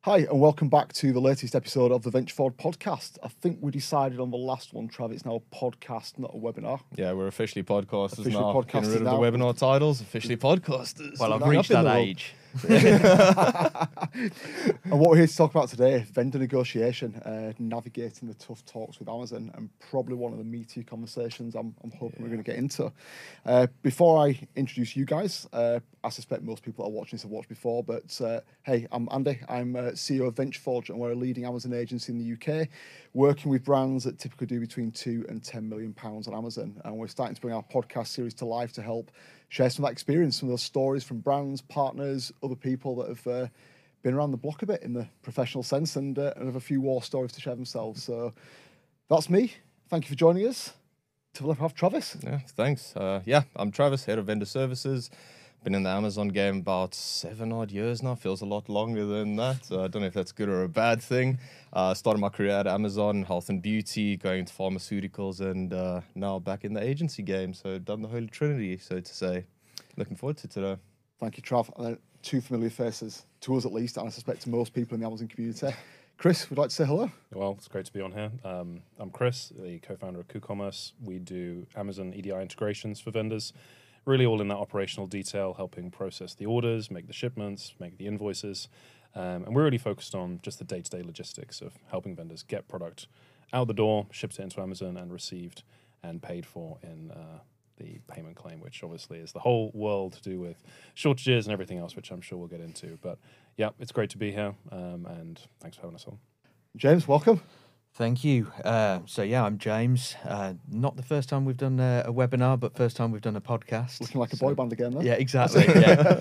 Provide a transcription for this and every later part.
Hi, and welcome back to the latest episode of the Venture Forward podcast. I think we decided on the last one, Trav, it's now a podcast, not a webinar. Yeah, we're officially podcasters Officially now. podcasters Getting rid of now. the webinar titles, officially podcasters. Well, I've Up reached in that the world. age. And what we're here to talk about today, vendor negotiation, navigating the tough talks with Amazon, and probably one of the meatier conversations I'm hoping we're going to get into. Before I introduce you guys, I suspect most people that are watching this have watched before, but hey, I'm Andy. I'm CEO of VentureForge, and we're a leading Amazon agency in the UK, working with brands that typically do between £2 and £10 million on Amazon. And we're starting to bring our podcast series to life to help share some of that experience, some of those stories from brands, partners, other people that have been around the block a bit in the professional sense and have a few war stories to share themselves. So that's me. Thank you for joining us. To the left, have Travis. Yeah, thanks. I'm Travis, head of vendor services. Been in the Amazon game about 7 odd years now. Feels a lot longer than that. So I don't know if that's good or a bad thing. Started my career at Amazon, health and beauty, going into pharmaceuticals, and now back in the agency game. So done the Holy Trinity, so to say. Looking forward to today. Thank you, Trav. Two familiar faces, to us at least, and I suspect to most people in the Amazon community. Chris, would you like to say hello? Well, it's great to be on here. I'm Chris, the co-founder of KuCommerce. We do Amazon EDI integrations for vendors, really all in that operational detail, helping process the orders, make the shipments, make the invoices. And we're really focused on just the day-to-day logistics of helping vendors get product out the door, shipped into Amazon, and received and paid for in the payment claim, which obviously is the whole world to do with shortages and everything else, which I'm sure we'll get into. But yeah, it's great to be here, and thanks for having us on. James, welcome. Thank you. I'm James. Not the first time we've done a webinar, but first time we've done a podcast. Looking like a boy band again, though. Yeah, exactly. Yeah.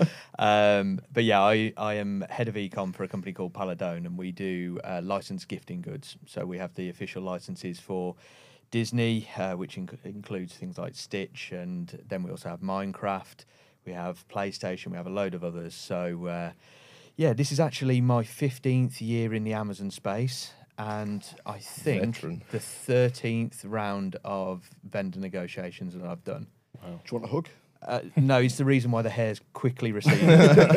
I am head of ecom for a company called Paladone, and we do licensed gifting goods. So we have the official licenses for Disney, which includes things like Stitch, and then we also have Minecraft, we have PlayStation, we have a load of others. So, this is actually my 15th year in the Amazon space, and I think Veteran. the 13th round of vendor negotiations that I've done. Do you want a hug? No, it's the reason why the hair's quickly receding.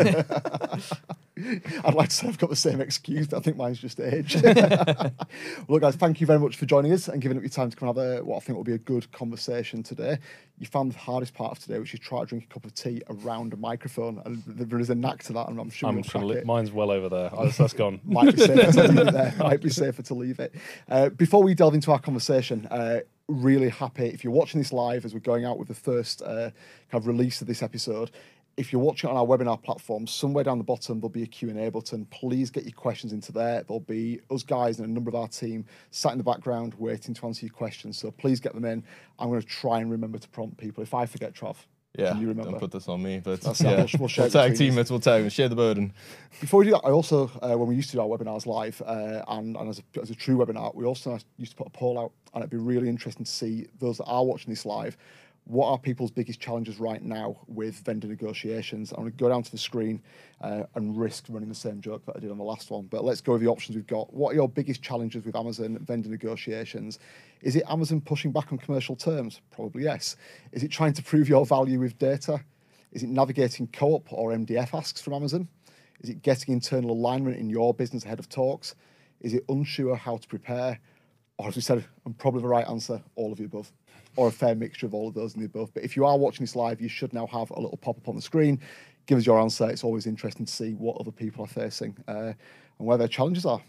I'd like to say I've got the same excuse, but I think mine's just age. Well, look, guys, thank you very much for joining us and giving up your time to come and have what I think will be a good conversation today. You found the hardest part of today, which is try to drink a cup of tea around a microphone, and there is a knack to that, and I'm sure you'll crack it. Mine's well over there. That's gone. Might be safer to leave it there. Might be safer to leave it. Before we delve into our conversation, really happy if you're watching this live as we're going out with the first kind of release of this episode. If you're watching it on our webinar platform, somewhere down the bottom there'll be a Q&A button. Please get your questions into there. There'll be us guys and a number of our team sat in the background waiting to answer your questions. So please get them in. I'm going to try and remember to prompt people. If I forget, Trav, Yeah, can you remember? don't put this on me, but That's yeah, we'll share we'll it tag between us. team it, we'll tag, share the burden. Before we do that, I also, when we used to do our webinars live, and as a true webinar, we also used to put a poll out, and it'd be really interesting to see those that are watching this live, what are people's biggest challenges right now with vendor negotiations? I'm going to go down to the screen and risk running the same joke that I did on the last one, but let's go with the options we've got. What are your biggest challenges with Amazon vendor negotiations? Is it Amazon pushing back on commercial terms? Probably yes. Is it trying to prove your value with data? Is it navigating co-op or MDF asks from Amazon? Is it getting internal alignment in your business ahead of talks? Is it unsure how to prepare? Or as we said, and probably the right answer, all of the above, or a fair mixture of all of those and the above. But if you are watching this live, you should now have a little pop-up on the screen. Give us your answer. It's always interesting to see what other people are facing and where their challenges are.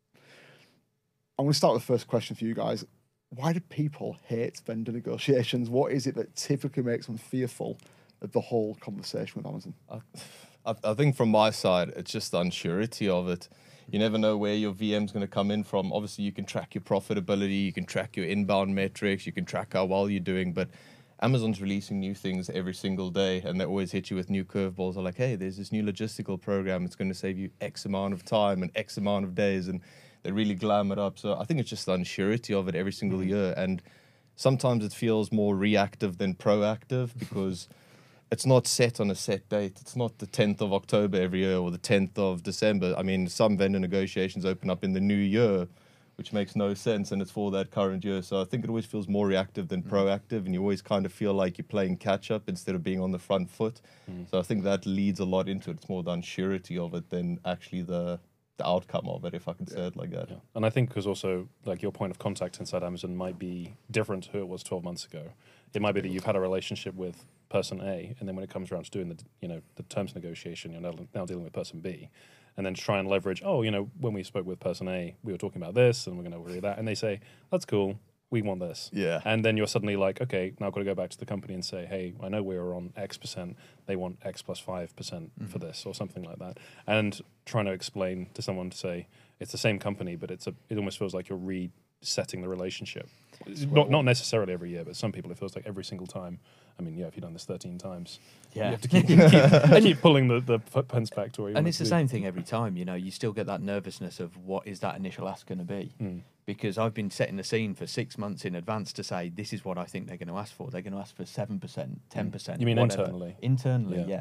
I'm going to start with the first question for you guys. Why do people hate vendor negotiations? What is it that typically makes them fearful of the whole conversation with Amazon? I think from my side, it's just the unsurety of it. You never know where your VM's going to come in from. Obviously, you can track your profitability, you can track your inbound metrics, you can track how well you're doing, but Amazon's releasing new things every single day, and they always hit you with new curveballs. They're like, hey, there's this new logistical program. It's going to save you X amount of time and X amount of days, and they really glam it up. So I think it's just the unsurety of it every single year, and sometimes it feels more reactive than proactive because it's not set on a set date. It's not the 10th of October every year or the 10th of December. I mean, some vendor negotiations open up in the new year, which makes no sense, and it's for that current year. So I think it always feels more reactive than proactive, and you always kind of feel like you're playing catch-up instead of being on the front foot. So I think that leads a lot into it. It's more the unsurety of it than actually the outcome of it, if I can say it like that. Yeah. And I think because also like your point of contact inside Amazon might be different to who it was 12 months ago. It might be that you've had a relationship with person A, and then when it comes around to doing the terms negotiation, you're now dealing with person B, and then try and leverage. Oh, when we spoke with person A, we were talking about this, and we're going to agree that, and they say that's cool. We want this. Yeah. And then you're suddenly like, okay, now I've got to go back to the company and say, hey, I know we were on X%. They want X plus 5% for this or something like that. And trying to explain to someone to say it's the same company, but it almost feels like you're resetting the relationship. Not necessarily every year, but some people it feels like every single time. I mean, if you've done this 13 times, you have to keep pulling the pence back to where you And want it's it the to be. same thing every time, you still get that nervousness of what is that initial ask going to be? Because I've been setting the scene for 6 months in advance to say, this is what I think they're going to ask for. They're going to ask for 7%, 10%. You mean whatever. internally? Internally, Yeah. yeah.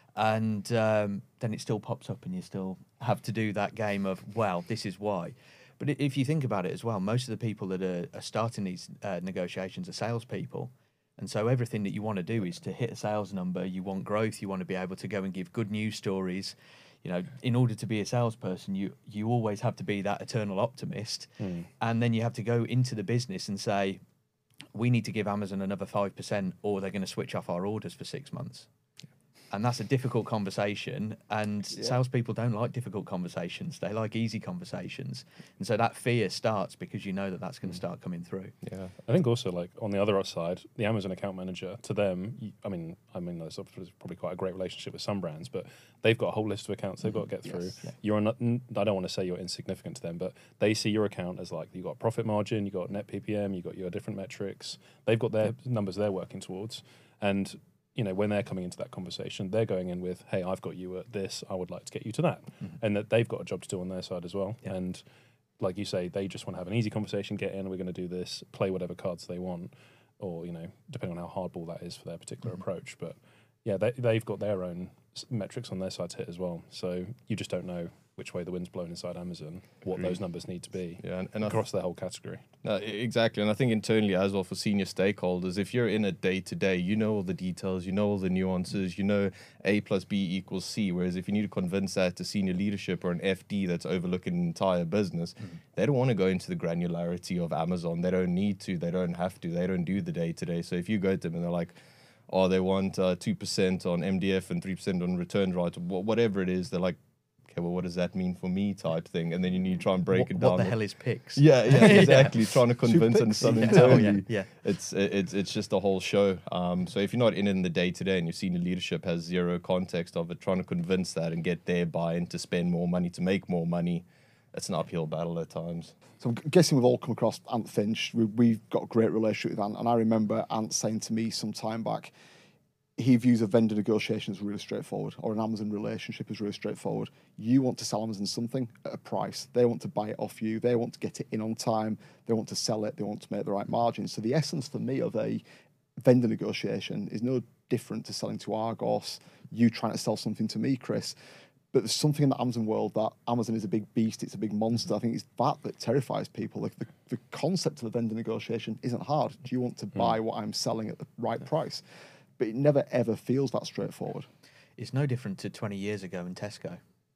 And then it still pops up and you still have to do that game of, well, this is why. But if you think about it as well, most of the people that are starting these negotiations are salespeople. And so everything that you want to do is to hit a sales number. You want growth. You want to be able to go and give good news stories. In order to be a salesperson, you always have to be that eternal optimist. And then you have to go into the business and say, we need to give Amazon another 5% or they're going to switch off our orders for 6 months. And that's a difficult conversation. And salespeople don't like difficult conversations. They like easy conversations. And so that fear starts because you know that that's going to start coming through. Yeah. I think also like on the other side, the Amazon account manager, to them, I mean, there's probably quite a great relationship with some brands, but they've got a whole list of accounts they've got to get through. Yeah. You're not, I don't want to say you're insignificant to them, but they see your account as like, you've got profit margin, you've got net PPM, you've got your different metrics. They've got their numbers they're working towards. And when they're coming into that conversation, they're going in with, hey, I've got you at this, I would like to get you to that. And that they've got a job to do on their side as well. Yeah. And like you say, they just want to have an easy conversation, get in, we're going to do this, play whatever cards they want, or, depending on how hardball that is for their particular approach. But yeah, they've got their own metrics on their side to hit as well. So you just don't know which way the wind's blown inside Amazon, what those numbers need to be and across the whole category. Exactly. And I think internally as well for senior stakeholders, if you're in it day to day, you know all the details, you know all the nuances, you know A plus B equals C. Whereas if you need to convince that to senior leadership or an FD that's overlooking an entire business, they don't want to go into the granularity of Amazon. They don't need to, they don't have to, they don't do the day to day. So if you go to them and they're like, they want 2% on MDF and 3% on return right, whatever it is, they're like, okay, well, what does that mean for me type thing? And then you need to try and break it down. What the hell is PIX? Yeah, exactly. Trying to convince and sell internally. Yeah. It's just a whole show. So if you're not in the day-to-day and your senior leadership has zero context of it, trying to convince that and get their buy-in to spend more money, to make more money, it's an uphill battle at times. So I'm guessing we've all come across Ant Finch. We've got a great relationship with Ant, and I remember Ant saying to me some time back, he views a vendor negotiation as really straightforward, or an Amazon relationship as really straightforward. You want to sell Amazon something at a price. They want to buy it off you. They want to get it in on time. They want to sell it. They want to make the right margin. So the essence for me of a vendor negotiation is no different to selling to Argos, you trying to sell something to me, Chris. But there's something in the Amazon world that Amazon is a big beast, it's a big monster. I think it's that terrifies people. Like the concept of a vendor negotiation isn't hard. Do you want to buy what I'm selling at the right price? But it never, ever feels that straightforward. It's no different to 20 years ago in Tesco.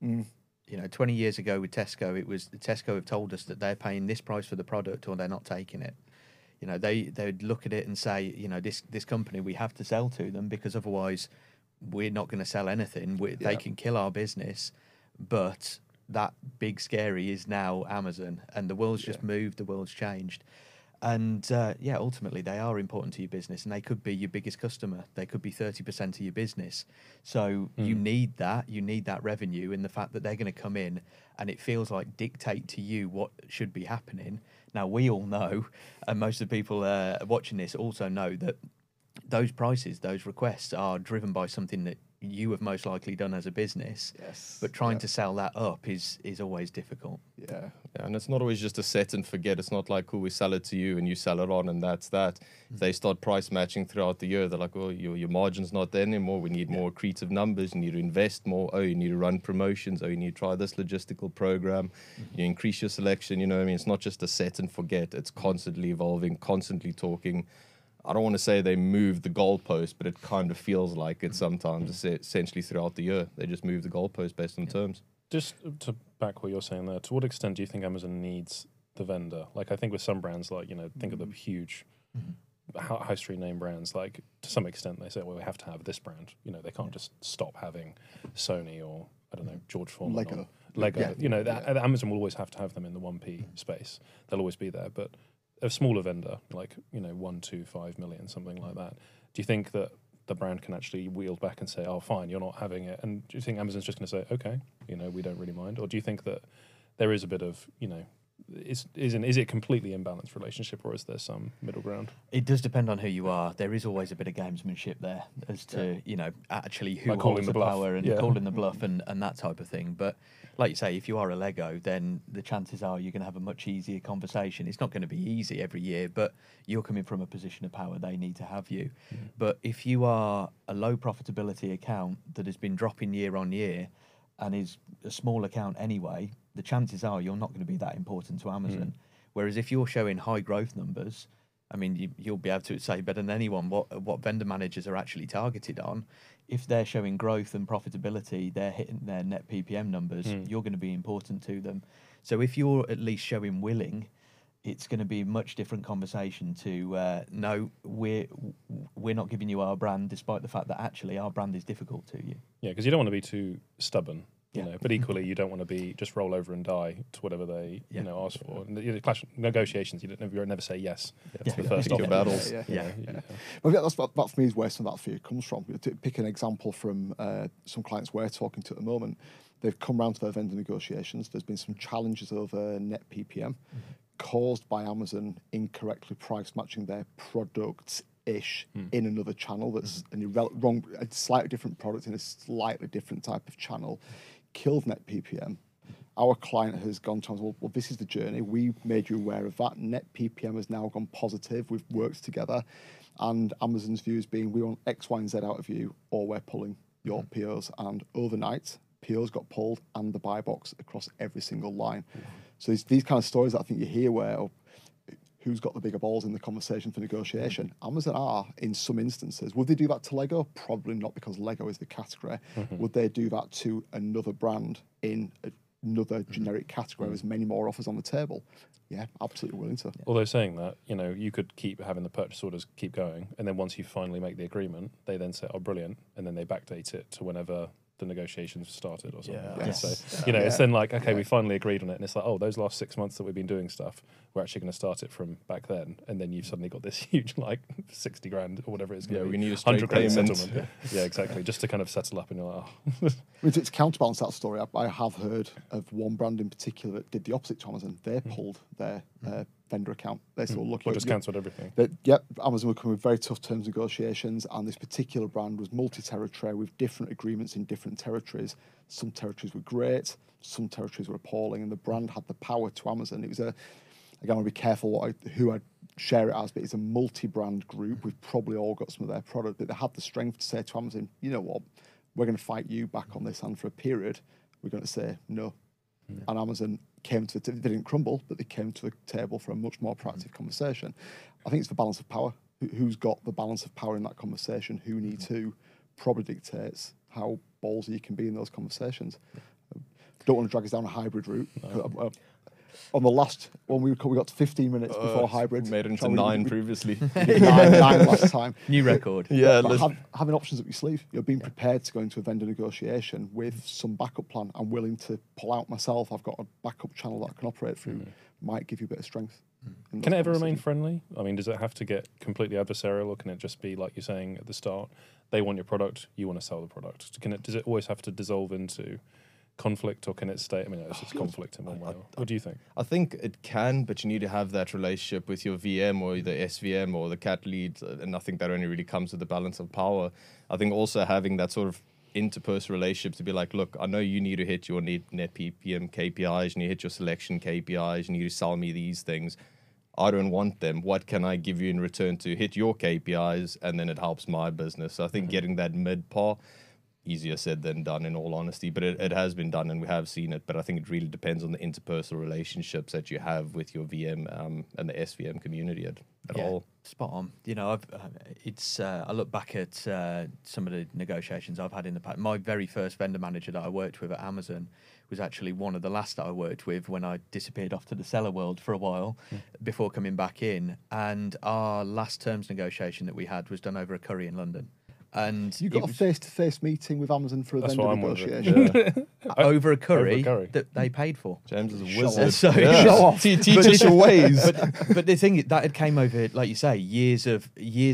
20 years ago with Tesco, Tesco have told us that they're paying this price for the product or they're not taking it. They'd look at it and say, this company, we have to sell to them because otherwise we're not going to sell anything. They can kill our business. But that big scary is now Amazon, and the world's just moved, the world's changed. And ultimately they are important to your business, and they could be your biggest customer. They could be 30% of your business. So you need that revenue, and the fact that they're going to come in and it feels like dictate to you what should be happening. Now we all know, and most of the people watching this also know, that those prices, those requests are driven by something that you have most likely done as a business. Yes. But trying to sell that up is always difficult. Yeah. And it's not always just a set and forget. It's not like, cool, we sell it to you and you sell it on and that's that. If they start price matching throughout the year, they're like, oh, your margin's not there anymore. We need more accretive numbers. You need to invest more. Oh, you need to run promotions. Oh, you need to try this logistical program. You increase your selection. It's not just a set and forget. It's constantly evolving, constantly talking. I don't want to say they move the goalpost, but it kind of feels like it sometimes, essentially throughout the year. They just move the goalpost based on terms. Just to back what you're saying there, to what extent do you think Amazon needs the vendor? Like, I think with some brands, like, think of the huge high street name brands, like, to some extent they say, well, we have to have this brand. They can't just stop having Sony or, I don't know, George Foreman. Lego. Yeah. Amazon will always have to have them in the 1P space. They'll always be there. But a smaller vendor, like, 1, 2, 5 million, something like that, do you think that the brand can actually wield back and say, oh, fine, you're not having it? And do you think Amazon's just going to say, okay, we don't really mind? Or do you think that there is a bit of, is it completely imbalanced relationship, or is there some middle ground? It does depend on who you are. There is always a bit of gamesmanship there as to, actually who holds the power and calling the bluff and that type of thing. But like you say, if you are a Lego, then the chances are you're going to have a much easier conversation. It's not going to be easy every year, but you're coming from a position of power. They need to have you. But if you are a low profitability account that has been dropping year on year and is a small account anyway, the chances are you're not going to be that important to Amazon. Whereas if you're showing high growth numbers, I mean, you'll be able to say better than anyone what vendor managers are actually targeted on. If they're showing growth and profitability, they're hitting their net PPM numbers, you're going to be important to them. So if you're at least showing willing, it's going to be a much different conversation to, no, we're not giving you our brand, despite the fact that actually our brand is difficult to you. Yeah, because you don't want to be too stubborn. But equally, you don't want to be just roll over and die to whatever they ask for. And the clash negotiations, you never say yes to the first offer. battles. Well, that's for me is where some of that fear comes from. To pick an example from some clients we're talking to at the moment, they've come round to their vendor negotiations. There's been some challenges over net PPM caused by Amazon incorrectly price matching their products in another channel that's a slightly different product in a slightly different type of channel. Killed net PPM. Our client has gone to us, well, this is the journey. We made you aware of that. Net PPM has now gone positive. We've worked together. And Amazon's views being, we want X, Y, and Z out of you, or we're pulling your POs. And overnight, POs got pulled and the buy box across every single line. So it's these kind of stories that I think you hear where who's got the bigger balls in the conversation for negotiation. Amazon are, in some instances. Would they do that to Lego? Probably not, because Lego is the category. Would they do that to another brand in another generic category with many more offers on the table? Yeah, absolutely willing to. Although saying that, you could keep having the purchase orders keep going, and then once you finally make the agreement, they then say, oh, brilliant, and then they backdate it to whenever the negotiations started or something. So, it's then like, okay, we finally agreed on it. And it's like, oh, those last 6 months that we've been doing stuff, we're actually going to start it from back then. And then you've suddenly got this huge, like, 60 grand or whatever it's going to be. We need a straight payment. Settlement. Yeah, exactly. Just to kind of settle up and you're like, oh. To counterbalance that story, I have heard of one brand in particular that did the opposite to Amazon. They pulled their vendor account. They sort of look at just cancelled everything. Amazon were coming with very tough terms and negotiations, and this particular brand was multi-territory with different agreements in different territories. Some territories were great, some territories were appalling, and the brand had the power to Amazon. It was again, I want to be careful who I share it as, but it's a multi-brand group. We've probably all got some of their product, but they had the strength to say to Amazon, you know what, we're going to fight you back on this, and for a period, we're going to say no. And Amazon came to they didn't crumble, but they came to the table for a much more proactive conversation. I think it's the balance of power. Who's got the balance of power in that conversation? Who needs who? Probably dictates how ballsy you can be in those conversations. Don't want to drag us down a hybrid route. No. On the last one, we got to 15 minutes before hybrid. Made it into 9 previously. 9 last time. New record. Having options up your sleeve. You're being prepared to go into a vendor negotiation with some backup plan. I'm willing to pull out myself. I've got a backup channel that I can operate through. Might give you a bit of strength. Can it ever remain friendly? I mean, does it have to get completely adversarial, or can it just be, like you're saying at the start, they want your product, you want to sell the product? Does it always have to dissolve into conflict, or can it stay? I mean, it's just conflict in one way. What do you think? I think it can, but you need to have that relationship with your VM or the SVM or the cat lead, and I think that only really comes with the balance of power. I think also having that sort of interpersonal relationship to be like, look, I know you need to hit your net PPM KPIs, and you hit your selection KPIs, and you need to sell me these things. I don't want them. What can I give you in return to hit your KPIs? And then it helps my business. So I think getting that mid-par, easier said than done, in all honesty, but it has been done and we have seen it. But I think it really depends on the interpersonal relationships that you have with your VM and the SVM community at all. Spot on. You know, I look back at some of the negotiations I've had in the past. My very first vendor manager that I worked with at Amazon was actually one of the last that I worked with when I disappeared off to the seller world for a while before coming back in. And our last terms negotiation that we had was done over a curry in London. And you got a face-to-face meeting with Amazon for a That's vendor what I'm negotiation. over a curry curry. that they paid for. James is a Show wizard. off. So- Show off. Teach us your ways. But the thing that it came over, like you say, years of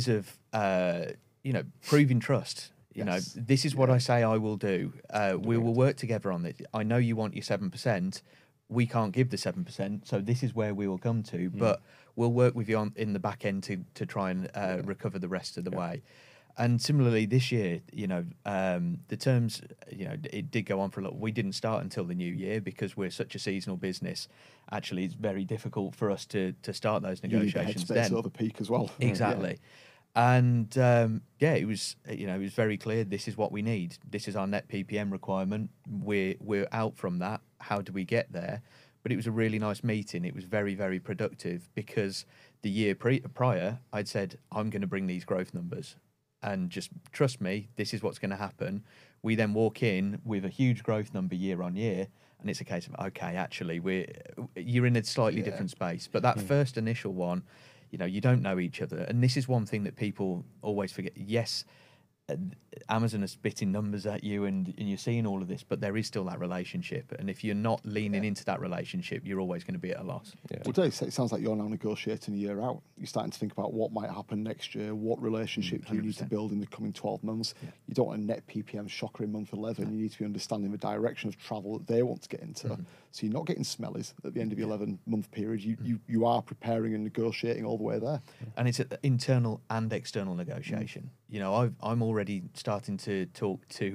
proving trust. You know, Yes. this is what I say I will do. We will work together on this. I know you want your 7%. We can't give the 7%, so this is where we will come to. But we'll work with you in the back end to try and recover the rest of the way. And similarly, this year, you know, the terms, you know, it did go on for a lot. We didn't start until the new year because we're such a seasonal business. Actually, it's very difficult for us to start those You need the negotiations headspace then. over peak as well. Exactly. And it was very clear. This is what we need. This is our net PPM requirement. We're out from that. How do we get there? But it was a really nice meeting. It was very, very productive because the year prior, I'd said, I'm going to bring these growth numbers and just trust me, this is what's going to happen. We then walk in with a huge growth number year on year. And it's a case of, okay, actually, you're in a slightly different space. But that first initial one, you know, you don't know each other. And this is one thing that people always forget. Yes, Amazon are spitting numbers at you and you're seeing all of this, but there is still that relationship. And if you're not leaning into that relationship, you're always going to be at a loss. Yeah. Well, Dave, it sounds like you're now negotiating a year out. You're starting to think about what might happen next year, what relationship do you need to 100%. build in the coming 12 months. You don't want a net PPM shocker in month 11. You need to be understanding the direction of travel that they want to get into. So you're not getting smellies at the end of your 11-month period. You are preparing and negotiating all the way there. And it's an internal and external negotiation. You know, I'm already starting to talk to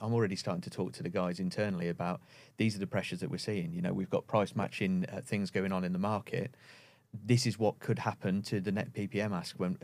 the guys internally about these are the pressures that we're seeing. You know, we've got price matching things going on in the market. This is what could happen to the net PPM ask when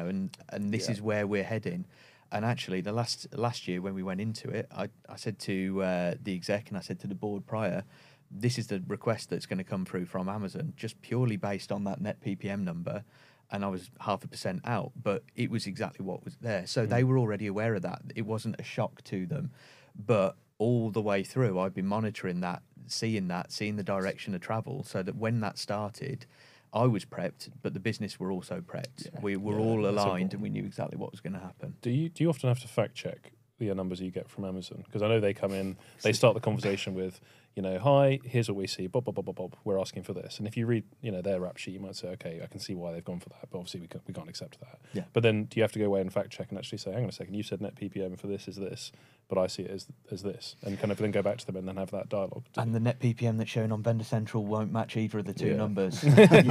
and this is where we're heading. And actually, the last year when we went into it, I said to the exec and I said to the board prior, this is the request that's going to come through from Amazon, just purely based on that net PPM number. And I was 0.5% out, but it was exactly what was there. So they were already aware of that. It wasn't a shock to them. But all the way through, I've been monitoring that, seeing the direction of travel, so that when that started, I was prepped, but the business were also prepped. Yeah. We were all aligned and we knew exactly what was going to happen. Do you often have to fact check the numbers you get from Amazon? Because I know they come in, they start the conversation with, you know, hi, here's what we see, bob, bob, bob, bob, bob, we're asking for this. And if you read, you know, their rap sheet, you might say, okay, I can see why they've gone for that, but obviously we can't accept that. Yeah. But then do you have to go away and fact check and actually say, hang on a second, you said net PPM for this is this, but I see it as this, and kind of then go back to them and then have that dialogue. And the net PPM that's shown on Vendor Central won't match either of the two Yeah. numbers.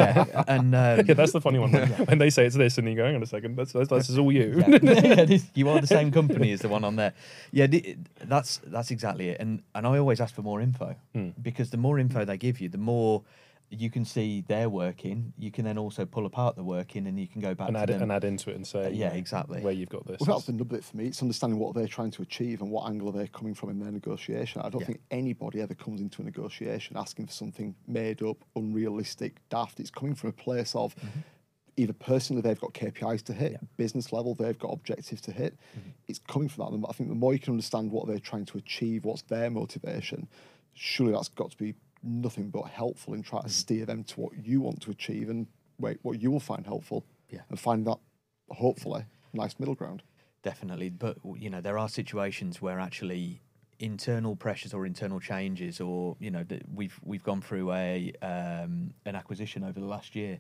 And Yeah, that's the funny one. When they say it's this, and you go, hang on a second, this is all you. You are the same company as the one on there. Yeah, that's exactly it. And I always ask for more info because the more info they give you, the more you can see they're working. You can then also pull apart the working, and you can go back and to add them. and add into it and say, Yeah, exactly. where you've got this. Well, that's the nub of it for me. It's understanding what they're trying to achieve and what angle they're coming from in their negotiation. I don't think anybody ever comes into a negotiation asking for something made up, unrealistic, daft. It's coming from a place of either personally they've got KPIs to hit, business level they've got objectives to hit. It's coming from that. And I think the more you can understand what they're trying to achieve, what's their motivation, surely that's got to be nothing but helpful in trying to steer them to what you want to achieve and what you will find helpful, and find that hopefully nice middle ground. Definitely, but you know there are situations where actually internal pressures or internal changes, or you know we've gone through an acquisition over the last year,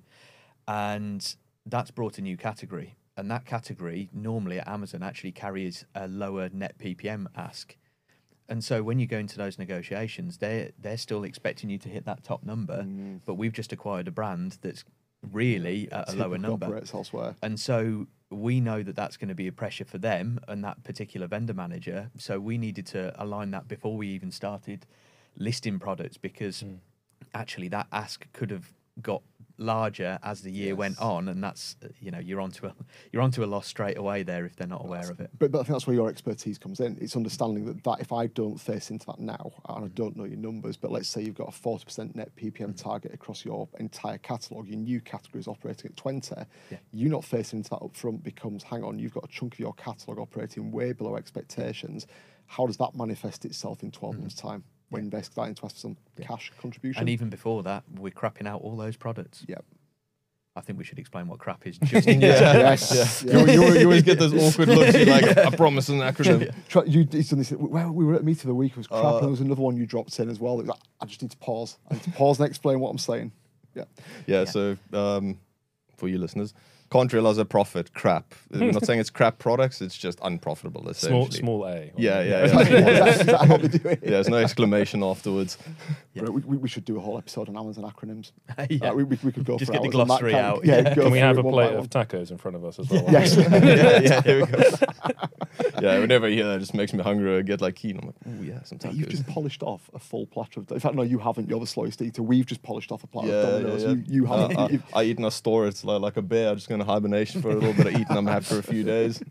and that's brought a new category, and that category normally at Amazon actually carries a lower net PPM ask. And so when you go into those negotiations, they're still expecting you to hit that top number, but we've just acquired a brand that's really at a lower number. Operates elsewhere. And so we know that that's going to be a pressure for them and that particular vendor manager. So we needed to align that before we even started listing products, because actually that ask could have got larger as the year went on, and that's you're onto a loss straight away there if they're not aware of it. But I think that's where your expertise comes in. It's understanding that if I don't face into that now, and I don't know your numbers, but let's say you've got a 40% net PPM target across your entire catalogue, your new categories operating at 20, you not facing into that up front becomes, hang on, you've got a chunk of your catalogue operating way below expectations. How does that manifest itself in 12 months' time when they're starting to ask for some cash contribution? And even before that, we're crapping out all those products. Yep. I think we should explain what crap is. Just Yes. You always get those awkward looks. You're like, I promise an acronym. He's done this. Well, we were at a meeting of the week. It was crap, and there was another one you dropped in as well. It was like, I just need to pause. I need to pause and explain what I'm saying. Yeah. So for you listeners, can't realize a profit. Crap. We're not saying it's crap products. It's just unprofitable. Essentially. Small a. Yeah. Is that how they do it? Yeah. There's no exclamation afterwards. Yeah. We should do a whole episode on Amazon acronyms. Yeah. We could go Just for get the hours on that glossary kind. out. Yeah. Can we have a one plate by of one. tacos in front of us as well? Yes. Yeah. Here we go. Yeah. Whenever I hear that, it just makes me hungry. I get like keen. I'm like, oh yeah, some tacos. You've just polished off a full platter of. In fact, no, you haven't. You're the slowest eater. We've just polished off a platter of Domino's. You haven't. I eat in a store. It's like a bear. I'm just going to hibernation for a little bit of eating. I'm happy for a few days.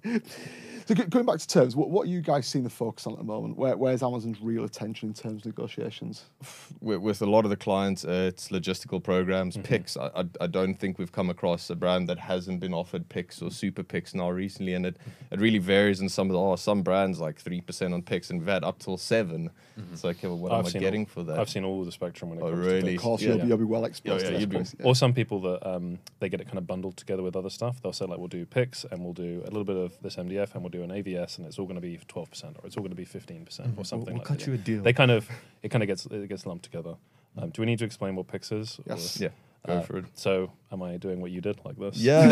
So going back to terms, what are you guys seeing the focus on at the moment? Where's Amazon's real attention in terms of negotiations? With a lot of the clients, it's logistical programs, picks. I don't think we've come across a brand that hasn't been offered picks or super picks now recently, and it really varies in some brands like 3% on picks, and we've had up till 7%. It's like, well, what am I getting for that? I've seen all the spectrum when it comes to really? picks. Of course, you'll be well exposed to this. Or some people that they get it kind of bundled together with other stuff. They'll say like, we'll do picks and we'll do a little bit of this MDF and we'll do an AVS, and it's all going to be 12% or it's all going to be 15% or something. We'll like cut that. you a deal. It kind of gets lumped together. Do we need to explain what picks is? Yes. Yeah, go for it. So, am I doing what you did like this? Yeah,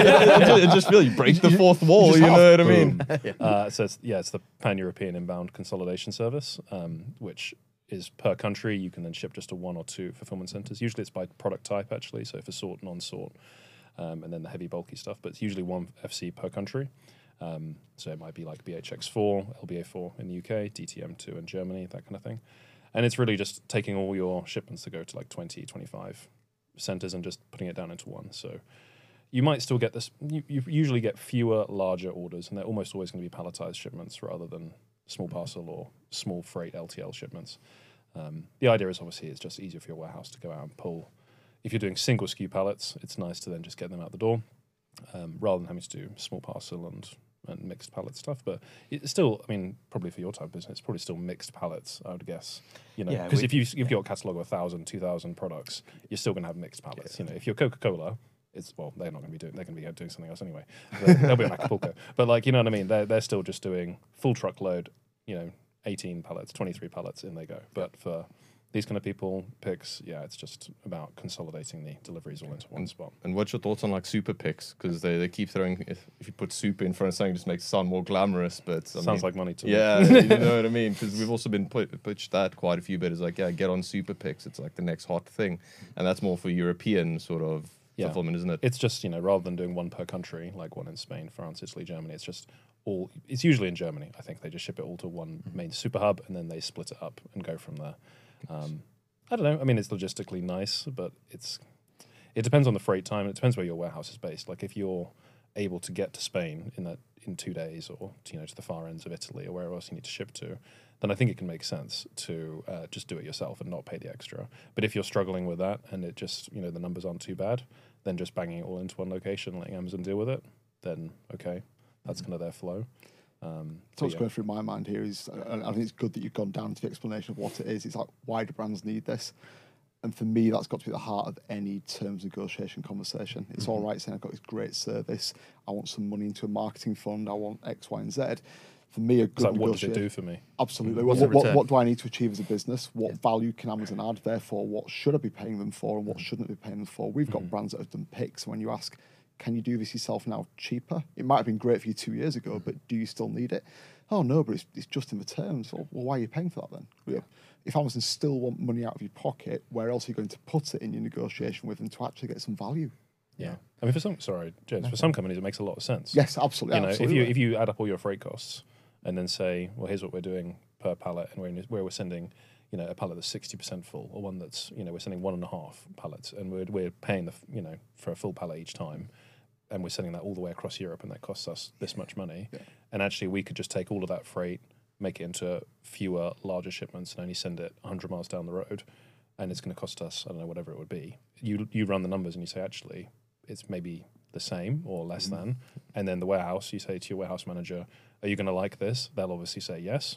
I just feel you break the fourth wall. You know what I mean? So it's the Pan-European Inbound Consolidation Service, which is per country. You can then ship just to 1 or 2 fulfillment centers. Usually it's by product type, actually. So for sort, non-sort, and then the heavy, bulky stuff. But it's usually 1 FC per country. So it might be like BHX4, LBA4 in the UK, DTM2 in Germany, that kind of thing. And it's really just taking all your shipments that go to like 20, 25 centers and just putting it down into one. So you might still get this. You usually get fewer, larger orders, and they're almost always going to be palletized shipments rather than small parcel or small freight LTL shipments. The idea is obviously it's just easier for your warehouse to go out and pull. If you're doing single SKU pallets, it's nice to then just get them out the door rather than having to do small parcel and mixed pallet stuff. But it's still, I mean, probably for your type of business, it's probably still mixed pallets, I would guess. Because if you've got a catalogue of 1,000, 2,000 products, you're still going to have mixed pallets. If you're Coca-Cola, they're not going to be doing. They're going to be doing something else anyway. They'll be on Acapulco, but like, you know what I mean. They're still just doing full truckload. 18 pallets, 23 pallets, in they go. But for these kind of people, picks, it's just about consolidating the deliveries all into one spot. And what's your thoughts on like super picks? Because they keep throwing, if you put super in front of something, it just makes it sound more glamorous. But Sounds like money to me. Yeah, you know what I mean? Because we've also been pitched that quite a few bit. It's like, get on super picks. It's like the next hot thing. And that's more for European sort of fulfillment, isn't it? It's just, rather than doing one per country, like one in Spain, France, Italy, Germany, it's usually in Germany. I think they just ship it all to one main super hub and then they split it up and go from there. I don't know. I mean, it's logistically nice, but it depends on the freight time. It depends where your warehouse is based. Like if you're able to get to Spain in 2 days, or to the far ends of Italy or wherever else you need to ship to, then I think it can make sense to just do it yourself and not pay the extra. But if you're struggling with that and it just the numbers aren't too bad, then just banging it all into one location, letting Amazon deal with it, then okay, that's kind of their flow. So what's going through my mind here is, and I think it's good that you've gone down to the explanation of what it is. It's like, why do brands need this? And for me, that's got to be the heart of any terms negotiation conversation. It's all right saying I've got this great service, I want some money into a marketing fund, I want X, Y, and Z. For me, a good negotiation. What does it do for me? Absolutely. What do I need to achieve as a business? What value can Amazon add? Therefore, what should I be paying them for, and what shouldn't I be paying them for? We've got brands that have done picks. When you ask, can you do this yourself now cheaper? It might have been great for you 2 years ago, but do you still need it? Oh, no, but it's just in the terms. Well, why are you paying for that then? Yeah. If Amazon still want money out of your pocket, where else are you going to put it in your negotiation with them to actually get some value? Yeah. I mean, for some companies, it makes a lot of sense. Yes, absolutely. Absolutely. If you add up all your freight costs and then say, well, here's what we're doing per pallet and where we're sending, a pallet that's 60% full, or one that's, we're sending 1.5 pallets, and we're paying for a full pallet each time, and we're sending that all the way across Europe, and that costs us this much money. Yeah. And actually, we could just take all of that freight, make it into fewer, larger shipments, and only send it 100 miles down the road, and it's going to cost us, I don't know, whatever it would be. You run the numbers and you say, actually, it's maybe the same or less than. And then the warehouse, you say to your warehouse manager, are you going to like this? They'll obviously say yes.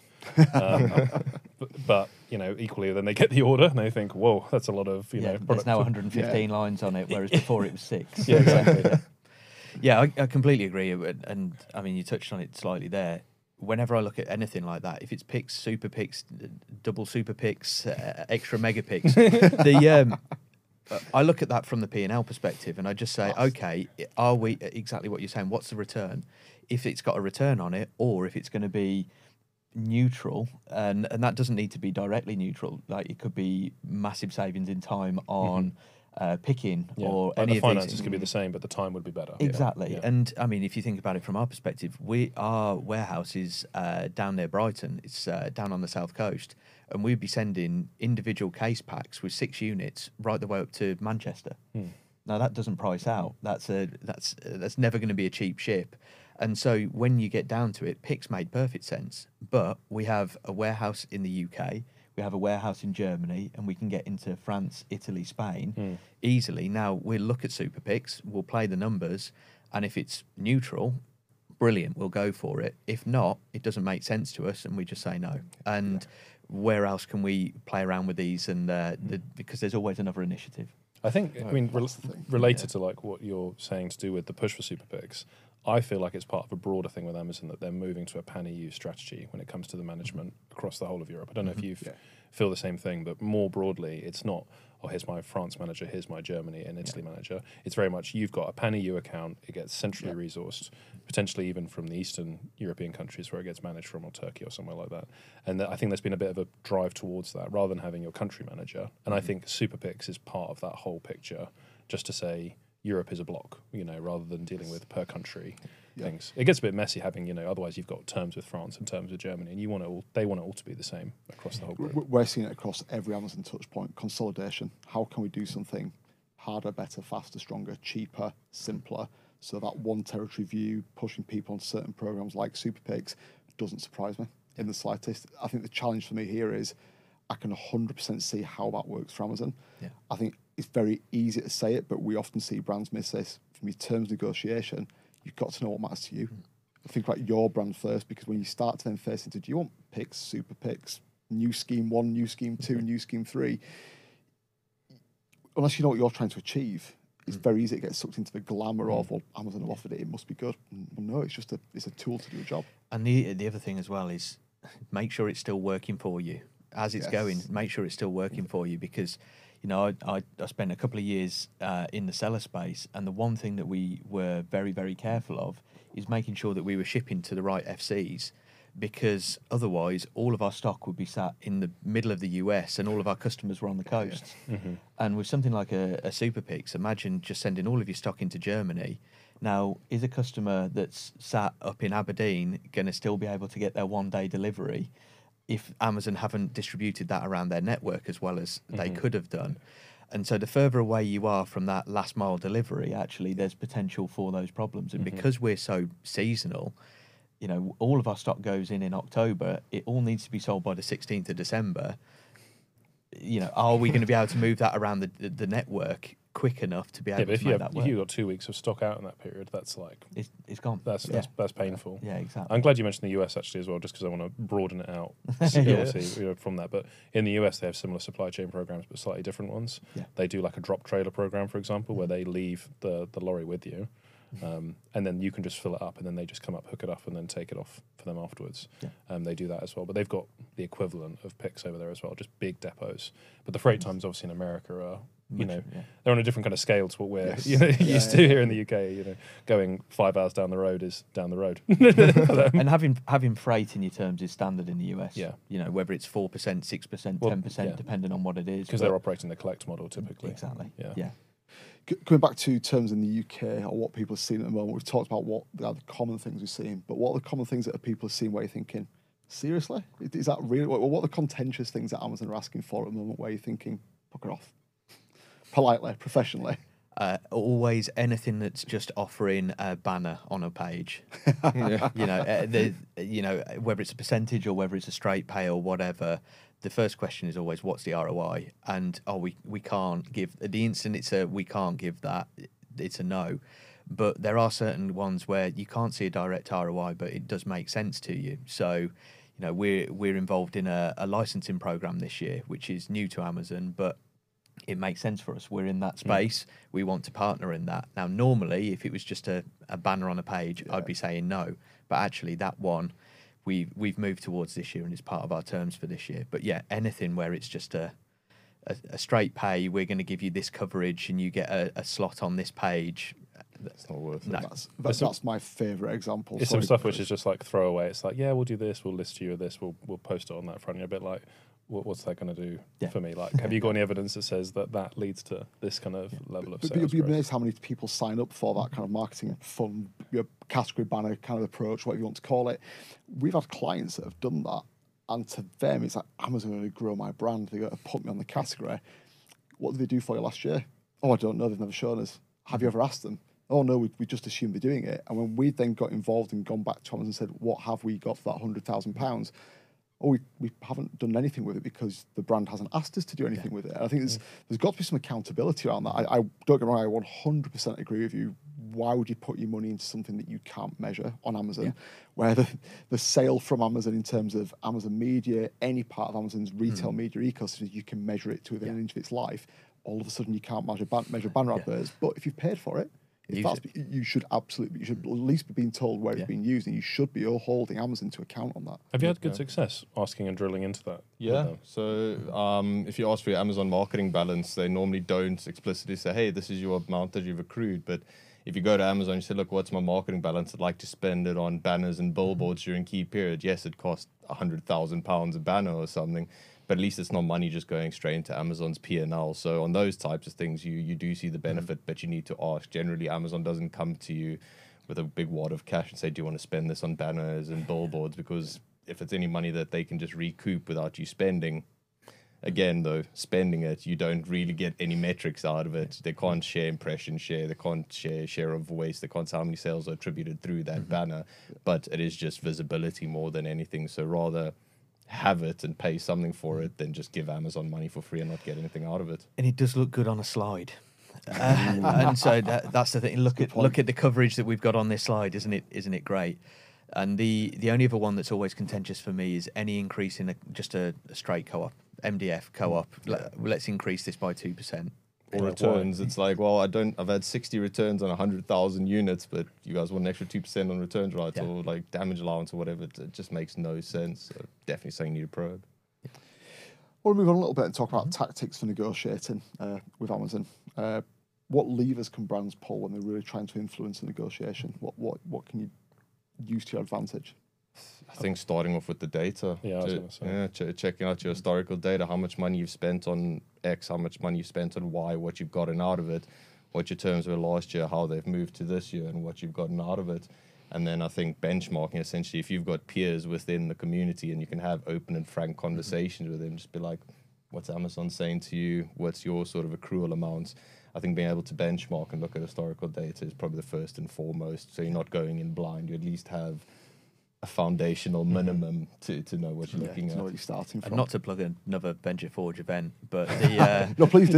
But equally, then they get the order and they think, whoa, that's a lot of, there's now 115 lines on it, whereas before it was 6. Yeah, exactly. Yeah, I completely agree. And I mean, you touched on it slightly there. Whenever I look at anything like that, if it's picks, super picks, double super picks, extra mega picks, I look at that from the P&L perspective, and I just say, okay, are we exactly what you're saying? What's the return? If it's got a return on it, or if it's going to be neutral, and that doesn't need to be directly neutral. Like, it could be massive savings in time on picking, or like any the of these. finances could be the same, but the time would be better. Exactly. Yeah. And I mean, if you think about it from our perspective, our warehouse is down near Brighton. It's down on the south coast, and we'd be sending individual case packs with 6 units right the way up to Manchester. Now, that doesn't price out. That's never going to be a cheap ship. And so when you get down to it, picks made perfect sense. But we have a warehouse in the UK, we have a warehouse in Germany, and we can get into France, Italy, Spain easily. Now, we'll look at super picks, we'll play the numbers, and if it's neutral, brilliant, we'll go for it. If not, it doesn't make sense to us, and we just say no. And where else can we play around with these? And because there's always another initiative. I think, related to like what you're saying to do with the push for super picks, I feel like it's part of a broader thing with Amazon that they're moving to a pan-EU strategy when it comes to the management across the whole of Europe. I don't know if you feel the same thing, but more broadly, it's not, oh, here's my France manager, here's my Germany and Italy manager. It's very much, you've got a pan-EU account, it gets centrally resourced, potentially even from the Eastern European countries where it gets managed from, or Turkey or somewhere like that. And I think there's been a bit of a drive towards that, rather than having your country manager. And I think super picks is part of that whole picture, just to say, Europe is a block, rather than dealing with per country things. It gets a bit messy having, otherwise you've got terms with France and terms with Germany, and they want it all to be the same across the whole group. We're seeing it across every Amazon touch point. Consolidation. How can we do something harder, better, faster, stronger, cheaper, simpler? So that one territory view, pushing people on certain programs like Super Picks, doesn't surprise me in the slightest. I think the challenge for me here is I can 100% see how that works for Amazon. Yeah. I think it's very easy to say it, but we often see brands miss this. From your terms negotiation, you've got to know what matters to you. Think about your brand first, because when you start to then face into, do you want picks, super picks, new scheme 1, new scheme 2, new scheme 3, unless you know what you're trying to achieve, it's very easy to get sucked into the glamour of, well, Amazon have offered it, it must be good. Well, no, it's a tool to do a job. And the other thing as well is make sure it's still working for you. As it's going, make sure it's still working for you, because I spent a couple of years in the seller space, and the one thing that we were very, very careful of is making sure that we were shipping to the right FCs, because otherwise all of our stock would be sat in the middle of the US and all of our customers were on the coasts. And with something like a Super Picks, imagine just sending all of your stock into Germany. Now, is a customer that's sat up in Aberdeen going to still be able to get their one-day delivery if Amazon haven't distributed that around their network as well as they could have done? And so the further away you are from that last mile delivery, actually, there's potential for those problems. And because we're so seasonal, all of our stock goes in October. It all needs to be sold by the 16th of December. Are we going to be able to move that around the network quick enough to be able to make that work? If you've got 2 weeks of stock out in that period, that's like... It's gone. That's painful. Yeah, exactly. I'm glad you mentioned the US actually as well, just because I want to broaden it out obviously, from that. But in the US, they have similar supply chain programs, but slightly different ones. Yeah. They do like a drop trailer program, for example, where they leave the lorry with you. And then you can just fill it up, and then they just come up, hook it up, and then take it off for them afterwards. Yeah. They do that as well. But they've got the equivalent of picks over there as well, just big depots. But the freight times, obviously, in America are... they're on a different kind of scale to what we're used to here in the UK. Going 5 hours down the road is down the road. And having freight in your terms is standard in the US. Yeah. Whether it's 4%, 6%, 10%, depending on what it is. Because they're operating the collect model typically. Exactly. Yeah. Coming back to terms in the UK, or what people are seeing at the moment, we've talked about what are the common things we're seeing, but what are the common things that people are seeing where you're thinking, Seriously? Is that really what are the contentious things that Amazon are asking for at the moment where you're thinking, fuck it off? Politely, professionally. Always anything that's just offering a banner on a page. Yeah. You know, whether it's a percentage or whether it's a straight pay or whatever, the first question is always, what's the ROI? And we can't give, the instant it's a we can't give that, it's a no. But there are certain ones where you can't see a direct ROI, but it does make sense to you. So, you know, we're involved in a licensing program this year, which is new to Amazon, but it makes sense for us. We're in that space. We want to partner in that. Now, normally, if it was just a banner on a page, I'd be saying no. But actually, that one, we've moved towards this year, and it's part of our terms for this year. But yeah, anything where it's just a straight pay, we're going to give you this coverage, and you get a slot on this page. It's not worth No. it. That's my favourite example. It's some stuff which is just like throwaway. It's like, yeah, we'll do this. We'll list you with this. We'll post it on that front. You're a bit like, what's that going to do for me? Like, have you got any evidence that says that leads to this kind of level of sales? You'll be growth? amazed how many people sign up for that kind of marketing fun, your category banner kind of approach, whatever you want to call it. We've had clients that have done that, and to them, it's like, Amazon going to grow my brand. They're going to put me on the category. What did they do for you last year? Oh, I don't know. They've never shown us. Have you ever asked them? Oh, no, we just assumed they're doing it. And when we then got involved and gone back to Amazon and said, what have we got for that £100,000? Oh, we haven't done anything with it because the brand hasn't asked us to do anything with it. And I think there's got to be some accountability around that. I don't get me wrong, I 100% agree with you. Why would you put your money into something that you can't measure on Amazon? Where the sale from Amazon in terms of Amazon Media, any part of Amazon's retail media ecosystem, you can measure it to within an inch of its life. All of a sudden, you can't measure banner adverts. But if you've paid for it, you should at least be being told where it's being used, and you should be holding Amazon to account on that. Have you had good success asking and drilling into that? Yeah. So if you ask for your Amazon marketing balance, they normally don't explicitly say, hey, this is your amount that you've accrued. But if you go to Amazon, you say, look, what's my marketing balance? I'd like to spend it on banners and billboards during key periods. Yes, it costs £100,000 a banner or something, but at least it's not money just going straight into Amazon's P&L. So on those types of things, you do see the benefit, but you need to ask. Generally, Amazon doesn't come to you with a big wad of cash and say, do you want to spend this on banners and billboards? Because if it's any money that they can just recoup without you spending, again, though, spending it, you don't really get any metrics out of it. They can't share impression share. They can't share of voice. They can't say how many sales are attributed through that banner. But it is just visibility more than anything. So rather have it and pay something for it than just give Amazon money for free and not get anything out of it. And it does look good on a slide. And so that's the thing. Look at the coverage that we've got on this slide, isn't it great? And the only other one that's always contentious for me is any increase in just a straight co-op, MDF co-op. Let's increase this by 2%. Or returns. It's like, well, I've had 60 returns on 100,000 units, but you guys want an extra 2% on returns, right? Or like damage allowance or whatever. It just makes no sense. So definitely something you need to probe. We'll move on a little bit and talk about tactics for negotiating with Amazon. What levers can brands pull when they're really trying to influence a negotiation? What can you use to your advantage? I think starting off with the data. Yeah, I was gonna say. Checking out your historical data, how much money you've spent on X, how much money you've spent on Y, what you've gotten out of it, what your terms were last year, how they've moved to this year, and what you've gotten out of it. And then I think benchmarking, essentially, if you've got peers within the community and you can have open and frank conversations with them, just be like, what's Amazon saying to you? What's your sort of accrual amounts? I think being able to benchmark and look at historical data is probably the first and foremost. So you're not going in blind. You at least have a foundational minimum to know what you're looking at. Know what you're starting from. And not to plug another Venture Forge event, but the no, please do.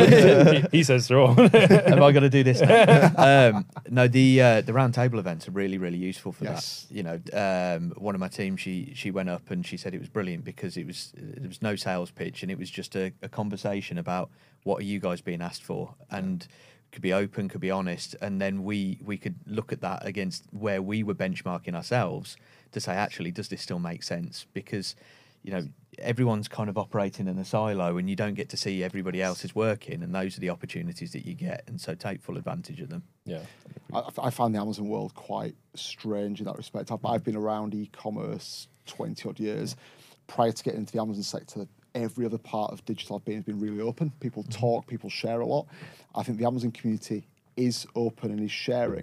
He says they're all. Have I got to do this now? No, the round table events are really, really useful for that. You know, one of my team, she went up and she said it was brilliant because there was no sales pitch and it was just a conversation about what are you guys being asked for, and could be open, could be honest, and then we could look at that against where we were benchmarking ourselves to say, actually, does this still make sense? Because, you know, everyone's kind of operating in a silo and you don't get to see everybody else's working, and those are the opportunities that you get, and so take full advantage of them. Yeah. I find the Amazon world quite strange in that respect. I've been around e-commerce 20 odd years. Prior to getting into the Amazon sector, every other part of digital I've been has been really open. People talk, people share a lot. I think the Amazon community is open and is sharing,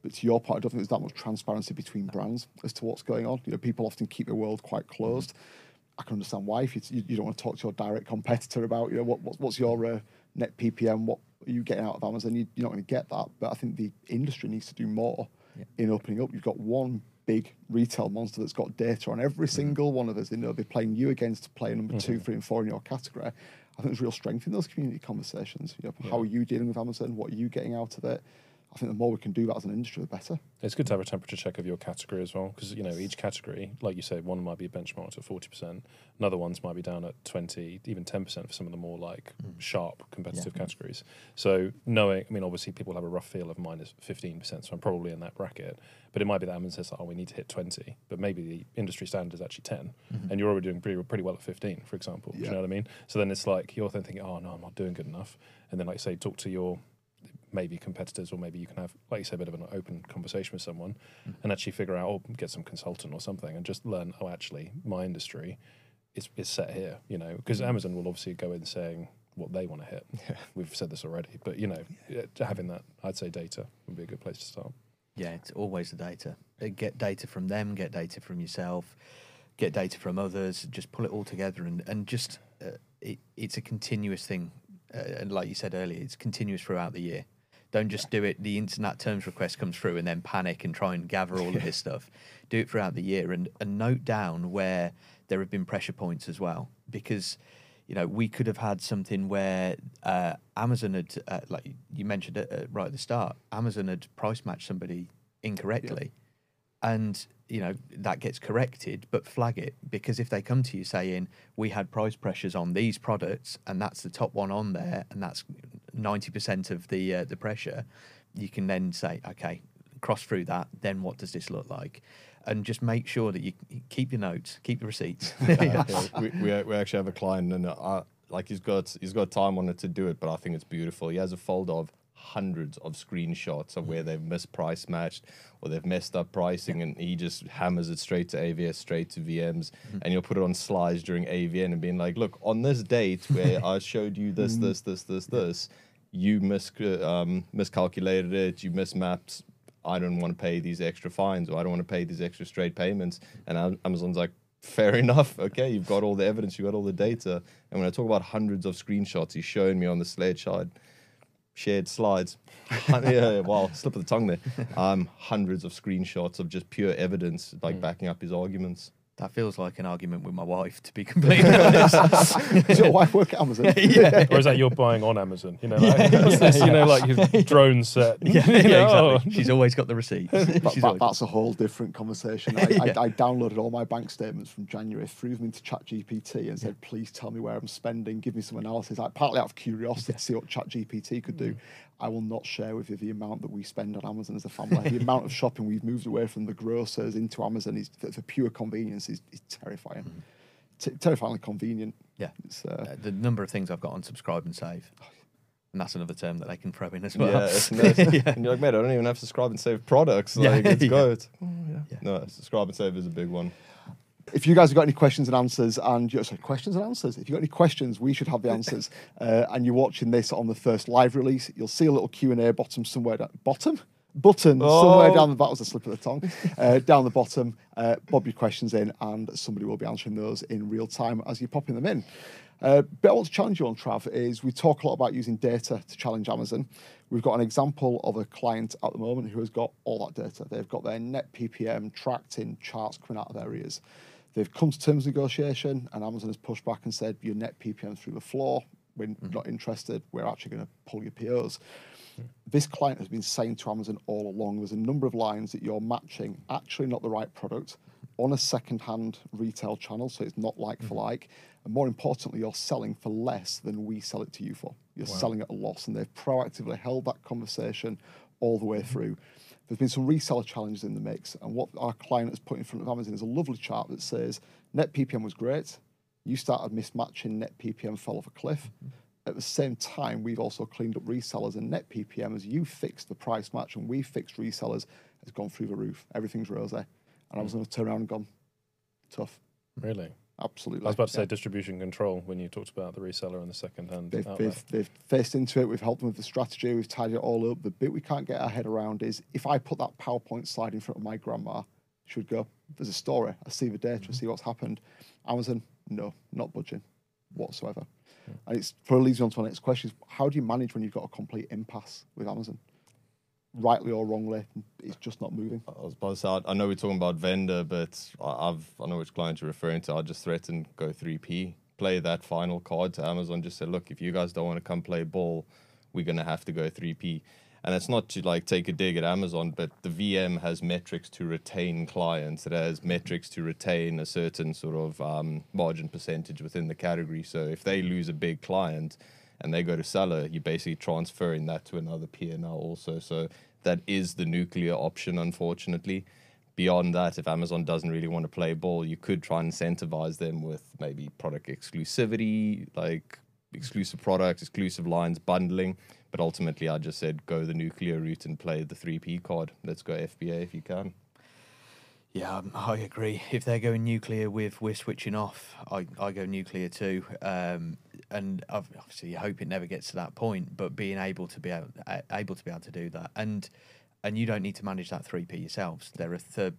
But to your point, I don't think there's that much transparency between brands as to what's going on. People often keep their world quite closed. I can understand why. If you don't want to talk to your direct competitor about, what's your net PPM, what are you getting out of Amazon? You're not going to get that. But I think the industry needs to do more in opening up. You've got one big retail monster that's got data on every single one of us. They're playing you against player number 2, 3, and 4 in your category. I think there's real strength in those community conversations. How are you dealing with Amazon? What are you getting out of it? I think the more we can do that as an industry, the better. It's good to have a temperature check of your category as well, because each category, like you said, one might be benchmarked at 40%, another ones might be down at 20, even 10% for some of the more sharp competitive categories. So knowing, obviously people have a rough feel of minus 15%, so I'm probably in that bracket. But it might be that Amazon says, we need to hit 20, but maybe the industry standard is actually 10, and you're already doing pretty well at 15, for example. Do you know what I mean? So then it's like you're then thinking, oh no, I'm not doing good enough, and then say talk to your maybe competitors, or maybe you can have, like you say, a bit of an open conversation with someone and actually figure out, or get some consultant or something and just learn, actually my industry is set here, because Amazon will obviously go in saying what they want to hit. We've said this already, but having that, I'd say data would be a good place to start. Yeah, it's always the data. Get data from them, get data from yourself, get data from others, just pull it all together and just, it's a continuous thing. And like you said earlier, it's continuous throughout the year. Don't just do it, the instant that terms request comes through and then panic and try and gather all of this stuff. Do it throughout the year and note down where there have been pressure points as well. Because, we could have had something where Amazon had, like you mentioned right at the start, Amazon had price matched somebody incorrectly. And, that gets corrected, but flag it. Because if they come to you saying, we had price pressures on these products and that's the top one on there and that's 90% of the pressure, you can then say, okay, cross through that, then what does this look like? And just make sure that you keep your notes, keep the receipts. We actually have a client, and he's got time on it to do it, but I think it's beautiful. He has a folder of hundreds of screenshots of where they've misprice matched or they've messed up pricing, and he just hammers it straight to AVS, straight to VMs, and you'll put it on slides during AVN and being like, look, on this date where I showed you this, you miscalculated it, you mismapped, I don't want to pay these extra fines, or I don't want to pay these extra straight payments. And Amazon's like, fair enough, okay, you've got all the evidence, you've got all the data. And when I talk about hundreds of screenshots, he's showing me on the Sledge shared slides. Slip of the tongue there. Hundreds of screenshots of just pure evidence, backing up his arguments. That feels like an argument with my wife, to be completely honest. Does your wife work at Amazon? Or is that you're buying on Amazon? What's this? Like your drone set. Exactly. She's always got the receipts. That's a whole different conversation. I downloaded all my bank statements from January, threw them into ChatGPT and said, please tell me where I'm spending, give me some analysis. Partly out of curiosity to see what ChatGPT could do. I will not share with you the amount that we spend on Amazon as a family. The amount of shopping we've moved away from the grocers into Amazon is for pure convenience is terrifying. Terrifyingly convenient. Yeah. The number of things I've got on subscribe and save. And that's another term that they can throw in as well. Yeah, it's nice. And you're like, mate, I don't even have subscribe and save products. Let's go. It's, no, subscribe and save is a big one. If you guys have got any questions and answers, if you've got any questions, we should have the answers. And you're watching this on the first live release, you'll see a little Q&A button somewhere down somewhere down the bottom. That was a slip of the tongue. Down the bottom, bob your questions in, and somebody will be answering those in real time as you're popping them in. But I want to challenge you on, Trav, is we talk a lot about using data to challenge Amazon. We've got an example of a client at the moment who has got all that data. They've got their net PPM tracked in charts coming out of their ears. They've come to terms negotiation, and Amazon has pushed back and said, your net PPM through the floor, we're not interested, we're actually going to pull your POs. This client has been saying to Amazon all along, there's a number of lines that you're matching, actually not the right product, on a second-hand retail channel, so it's not like for like, and more importantly, you're selling for less than we sell it to you for. You're selling at a loss, and they've proactively held that conversation all the way through. There's been some reseller challenges in the mix, and what our client has put in front of Amazon is a lovely chart that says net PPM was great, you started mismatching, net PPM fell off a cliff. At the same time, we've also cleaned up resellers, and net PPM, as you fixed the price match and we fixed resellers, has gone through the roof. Everything's rosy. And I was going to turn around and gone, tough. Really? Absolutely. I was about to say distribution control when you talked about the reseller and the second-hand outlet. They've faced into it. We've helped them with the strategy. We've tied it all up. The bit we can't get our head around is if I put that PowerPoint slide in front of my grandma, she would go, there's a story. I see the data. I see what's happened. Amazon, no, not budging whatsoever. And it's probably leads on to our next question. Is how do you manage when you've got a complete impasse with Amazon? Rightly or wrongly, it's just not moving. I was about to say, I know we're talking about vendor, but I know which client you're referring to. I just threatened go 3P, play that final card to Amazon. Just say, look, if you guys don't want to come play ball, we're going to have to go 3P. And it's not to like take a dig at Amazon, but the VM has metrics to retain clients. It has metrics to retain a certain sort of margin percentage within the category. So if they lose a big client and they go to seller, you're basically transferring that to another P&L also. So that is the nuclear option, unfortunately. Beyond that, if Amazon doesn't really want to play ball, you could try and incentivize them with maybe product exclusivity, like exclusive products, exclusive lines, bundling. But ultimately, I just said go the nuclear route and play the 3P card. Let's go FBA if you can. Yeah, I agree. If they're going nuclear with we're switching off, I go nuclear too. And obviously, you hope it never gets to that point. But being able to be able to do that, and you don't need to manage that 3P yourselves. There are third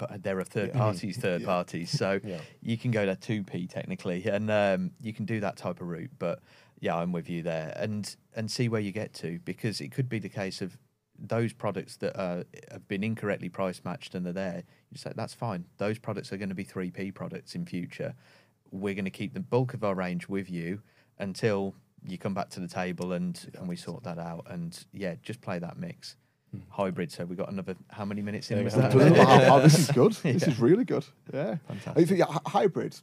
parties. So you can go to 2P technically, and you can do that type of route. But yeah, I'm with you there, and see where you get to, because it could be the case of those products that have been incorrectly price matched and are there. You say that's fine. Those products are going to be 3P products in future. We're going to keep the bulk of our range with you until you come back to the table and we sort that out. And yeah, just play that mix. Hybrid. So we got another how many minutes in? Was that? This is good. This is really good. Yeah, fantastic. I think, hybrid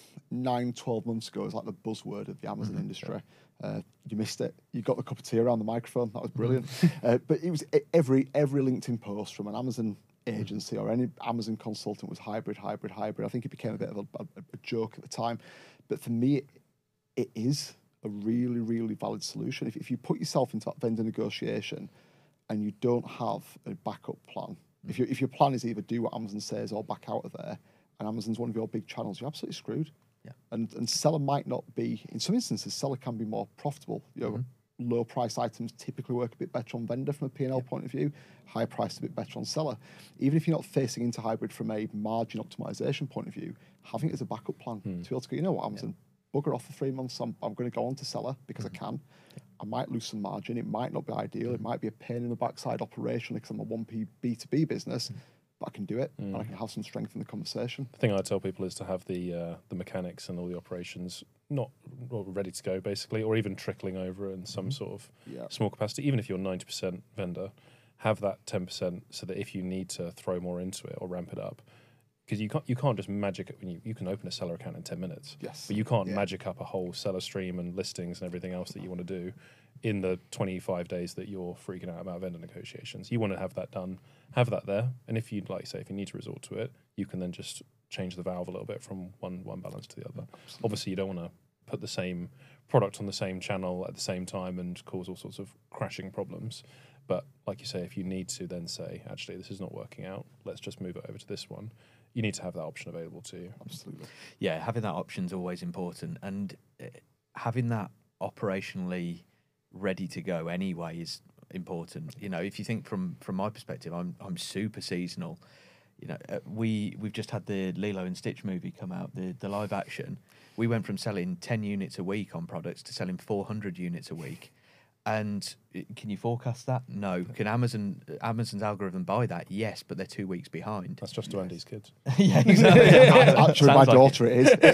9-12 months ago was like the buzzword of the Amazon industry. You missed it. You got the cup of tea around the microphone. That was brilliant. But it was every LinkedIn post from an Amazon agency or any Amazon consultant was hybrid. I think it became a bit of a joke at the time. But for me, it is a really, really valid solution. If you put yourself into that vendor negotiation and you don't have a backup plan, if your plan is either do what Amazon says or back out of there, and Amazon's one of your big channels, you're absolutely screwed. Yeah. And seller might not be, in some instances, seller can be more profitable. You know, low price items typically work a bit better on vendor from a P&L point of view, high price a bit better on seller. Even if you're not facing into hybrid from a margin optimization point of view, having it as a backup plan to be able to go, you know what, Amazon, bugger off for 3 months, I'm going to go on to seller because I can. I might lose some margin. It might not be ideal. It might be a pain in the backside operationally because I'm a 1P B2B business. But I can do it, and I can have some strength in the conversation. The thing I tell people is to have the mechanics and all the operations not ready to go, basically, or even trickling over in some sort of small capacity. Even if you're 90% vendor, have that 10% so that if you need to throw more into it or ramp it up, because you can't just magic it. You can open a seller account in 10 minutes, but you can't magic up a whole seller stream and listings and everything else that you want to do in the 25 days that you're freaking out about vendor negotiations. You want to have that done, have that there, and if you'd like, say, if you need to resort to it, you can then just change the valve a little bit from one balance to the other. Absolutely. Obviously, you don't want to put the same product on the same channel at the same time and cause all sorts of crashing problems. But like you say, if you need to then say, actually, this is not working out, let's just move it over to this one. You need to have that option available to you. Absolutely. Yeah, having that option is always important, and having that operationally ready to go anyway is important. You know, if you think from my perspective, I'm super seasonal. You know, we've just had the Lilo and Stitch movie come out, the live action. We went from selling 10 units a week on products to selling 400 units a week. And can you forecast that? No. Can Amazon's algorithm buy that? Yes, but they're 2 weeks behind. That's just to Andy's kids. Yeah, exactly. Actually, my daughter, it is.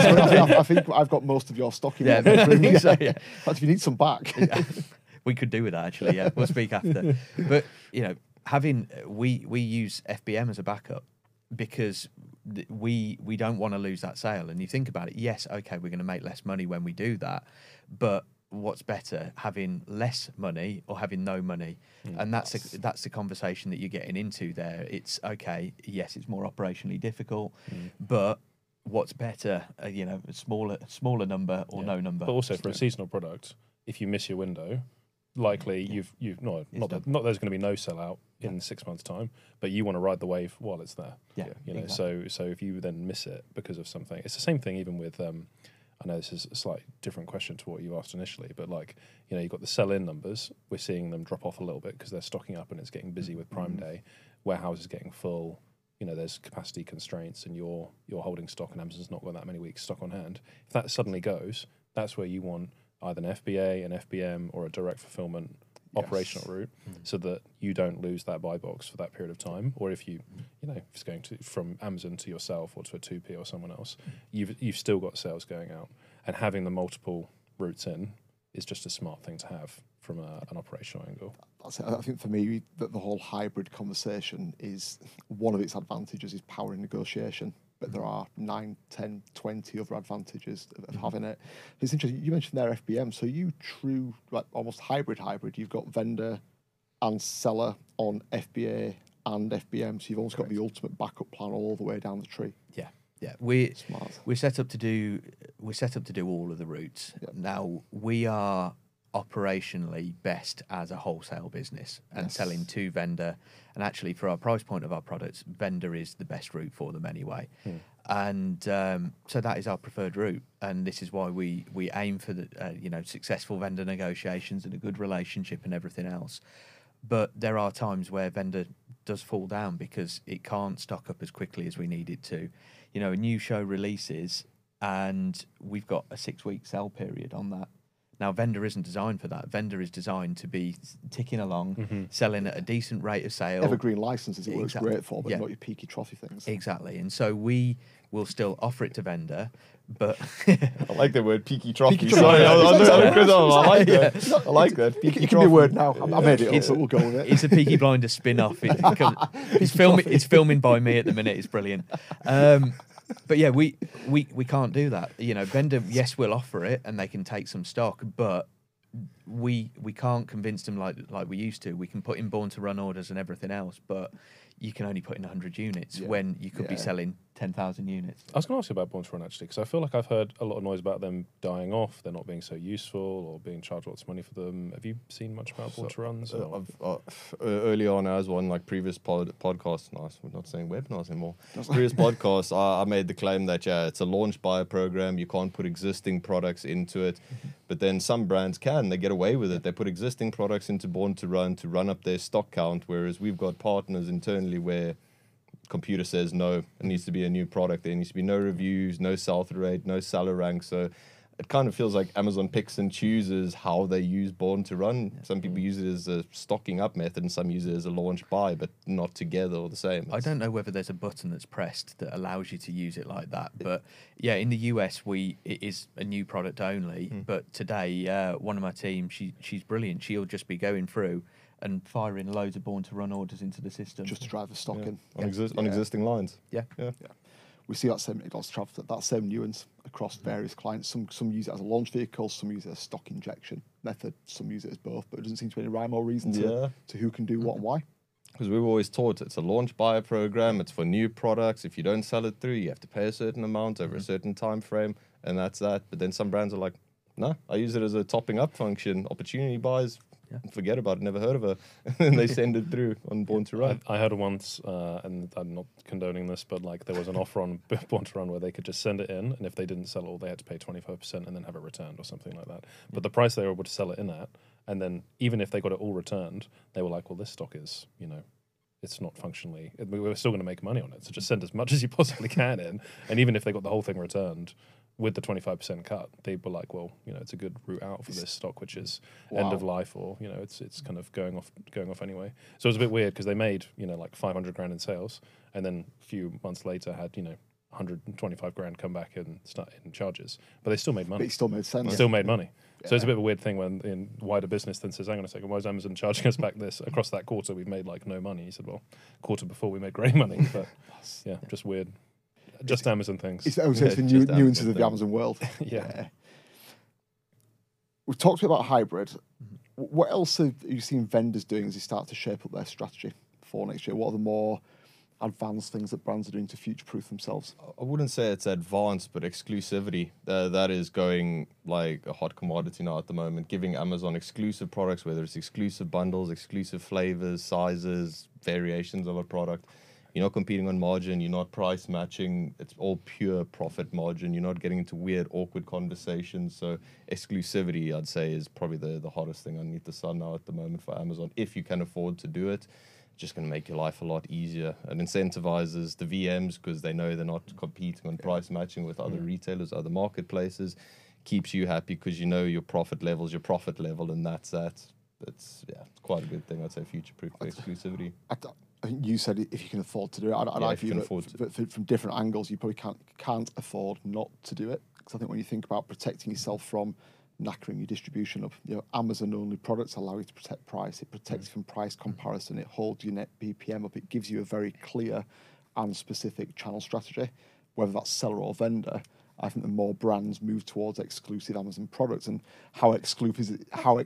I think I've got most of your stock in so, yeah. But if you need some back. We could do with that, actually, yeah. We'll speak after. But, you know, we use FBM as a backup because we don't want to lose that sale. And you think about it, yes, okay, we're going to make less money when we do that, but what's better, having less money or having no money? And that's the conversation that you're getting into there. It's okay, yes, it's more operationally difficult, but what's better, you know, a smaller number or no number. But also for a seasonal product, if you miss your window, likely you've not there's going to be no sellout in 6 months' time, but you want to ride the wave while it's there. Yeah, you know. exactly. So if you then miss it because of something, it's the same thing even with. I know this is a slightly different question to what you asked initially, but like, you know, you've got the sell-in numbers. We're seeing them drop off a little bit because they're stocking up and it's getting busy with Prime Day. Warehouses getting full. You know, there's capacity constraints, and you're holding stock, and Amazon's not got that many weeks stock on hand. If that suddenly goes, that's where you want either an FBA, an FBM, or a direct fulfillment operational route, so that you don't lose that buy box for that period of time. Or if you know, if it's going to from Amazon to yourself or to a 2P or someone else, you've still got sales going out, and having the multiple routes in is just a smart thing to have from an operational angle. That's it. I think for me, the whole hybrid conversation is one of its advantages is power in negotiation. But there are 9, 10, 20 other advantages of having it. It's interesting. You mentioned there FBM. So you true, like almost hybrid. You've got vendor and seller on FBA and FBM. So you've almost got the ultimate backup plan all the way down the tree. Yeah, we're Smart. set up to do all of the routes. Yep. Now we are operationally best as a wholesale business and selling to vendor, and actually for our price point of our products, vendor is the best route for them anyway. And so that is our preferred route, and this is why we aim for the successful vendor negotiations and a good relationship and everything else. But there are times where vendor does fall down because it can't stock up as quickly as we need it to. You know, a new show releases and we've got a 6-week sell period on that. Now, vendor isn't designed for that. Vendor is designed to be ticking along, selling at a decent rate of sale. Evergreen licenses it works Exactly. great for, but not your peaky trophy things. Exactly. And so we will still offer it to vendor, but... I like the word peaky trophy. Peaky Sorry, trophy. I like that. I like that. Peaky It can be a trophy. word now. I made it up, so we'll go with it. It's a Peaky Blinders spin-off. It's filming by me at the minute. It's brilliant. But yeah, we can't do that. You know, vendor, yes, we'll offer it and they can take some stock, but we can't convince them like we used to. We can put in born to run orders and everything else, but you can only put in 100 units when you could be selling 10,000 units. I was going to ask you about Born to Run actually, because I feel like I've heard a lot of noise about them dying off, they're not being so useful, or being charged lots of money for them. Have you seen much about Born to Runs? Early on, as one like previous podcast, nice, we're not saying webinars anymore. Previous podcasts, I made the claim that it's a launch buyer program. You can't put existing products into it, but then some brands can. They get away with it. They put existing products into Born to run up their stock count, whereas we've got partners internally where computer says no, it needs to be a new product. There needs to be no reviews, no sell-through rate, no seller rank. So it kind of feels like Amazon picks and chooses how they use Born to Run. Some people use it as a stocking up method, and some use it as a launch buy, but not together or the same. I don't know whether there's a button that's pressed that allows you to use it like that, but yeah, in the US it is a new product only. But today, one of my team, she's brilliant. She'll just be going through and firing loads of Born to Run orders into the system Just to drive the stock in. On existing lines. Yeah. We see that same that same nuance across various clients. Some use it as a launch vehicle, some use it as a stock injection method, some use it as both, but it doesn't seem to be any rhyme or reason to who can do what and why. Because we've always taught it's a launch buyer program, it's for new products. If you don't sell it through, you have to pay a certain amount over a certain time frame, and that's that. But then some brands are like, no, I use it as a topping up function, opportunity buys. Forget about it, never heard of her. And they send it through on Born to Run. I heard it once, and I'm not condoning this, but like there was an offer on Born to Run where they could just send it in, and if they didn't sell it all, they had to pay 25% and then have it returned or something like that. But the price they were able to sell it in at, and then even if they got it all returned, they were like, well, this stock is, it's not functionally, we were still going to make money on it. So just send as much as you possibly can in. And even if they got the whole thing returned with the 25% cut, they were like, well, it's a good route out for this stock, which is end of life, or, it's kind of going off anyway. So it was a bit weird because they made, like 500 grand in sales, and then a few months later had, 125 grand come back and start in charges, but they still made money. But it still made sense. Still made money. So it's a bit of a weird thing when in wider business then says, hang on a second, why is Amazon charging us back this? Across that quarter, we've made like no money. He said, well, quarter before we made great money. But just weird. Just Amazon things. It's the nuances of the Amazon world. Yeah. We've talked about hybrid. What else have you seen vendors doing as they start to shape up their strategy for next year? What are the more advanced things that brands are doing to future-proof themselves? I wouldn't say it's advanced, but exclusivity. That is going like a hot commodity now at the moment, giving Amazon exclusive products, whether it's exclusive bundles, exclusive flavors, sizes, variations of a product. You're not competing on margin. You're not price matching. It's all pure profit margin. You're not getting into weird, awkward conversations. So exclusivity, I'd say, is probably the hottest thing underneath the sun now at the moment for Amazon. If you can afford to do it, it's just going to make your life a lot easier. It incentivizes the VMs because they know they're not competing on price matching with other retailers, other marketplaces. Keeps you happy because you know your profit level's your profit level, and that's that. It's quite a good thing. I'd say future-proof exclusivity. I think you said if you can afford to do it. I if you can afford to. From different angles, you probably can't afford not to do it. Because I think when you think about protecting yourself from knackering your distribution up, Amazon-only products allow you to protect price. It protects you from price comparison. It holds your net BPM up. It gives you a very clear and specific channel strategy, whether that's seller or vendor. I think the more brands move towards exclusive Amazon products, and how exclusive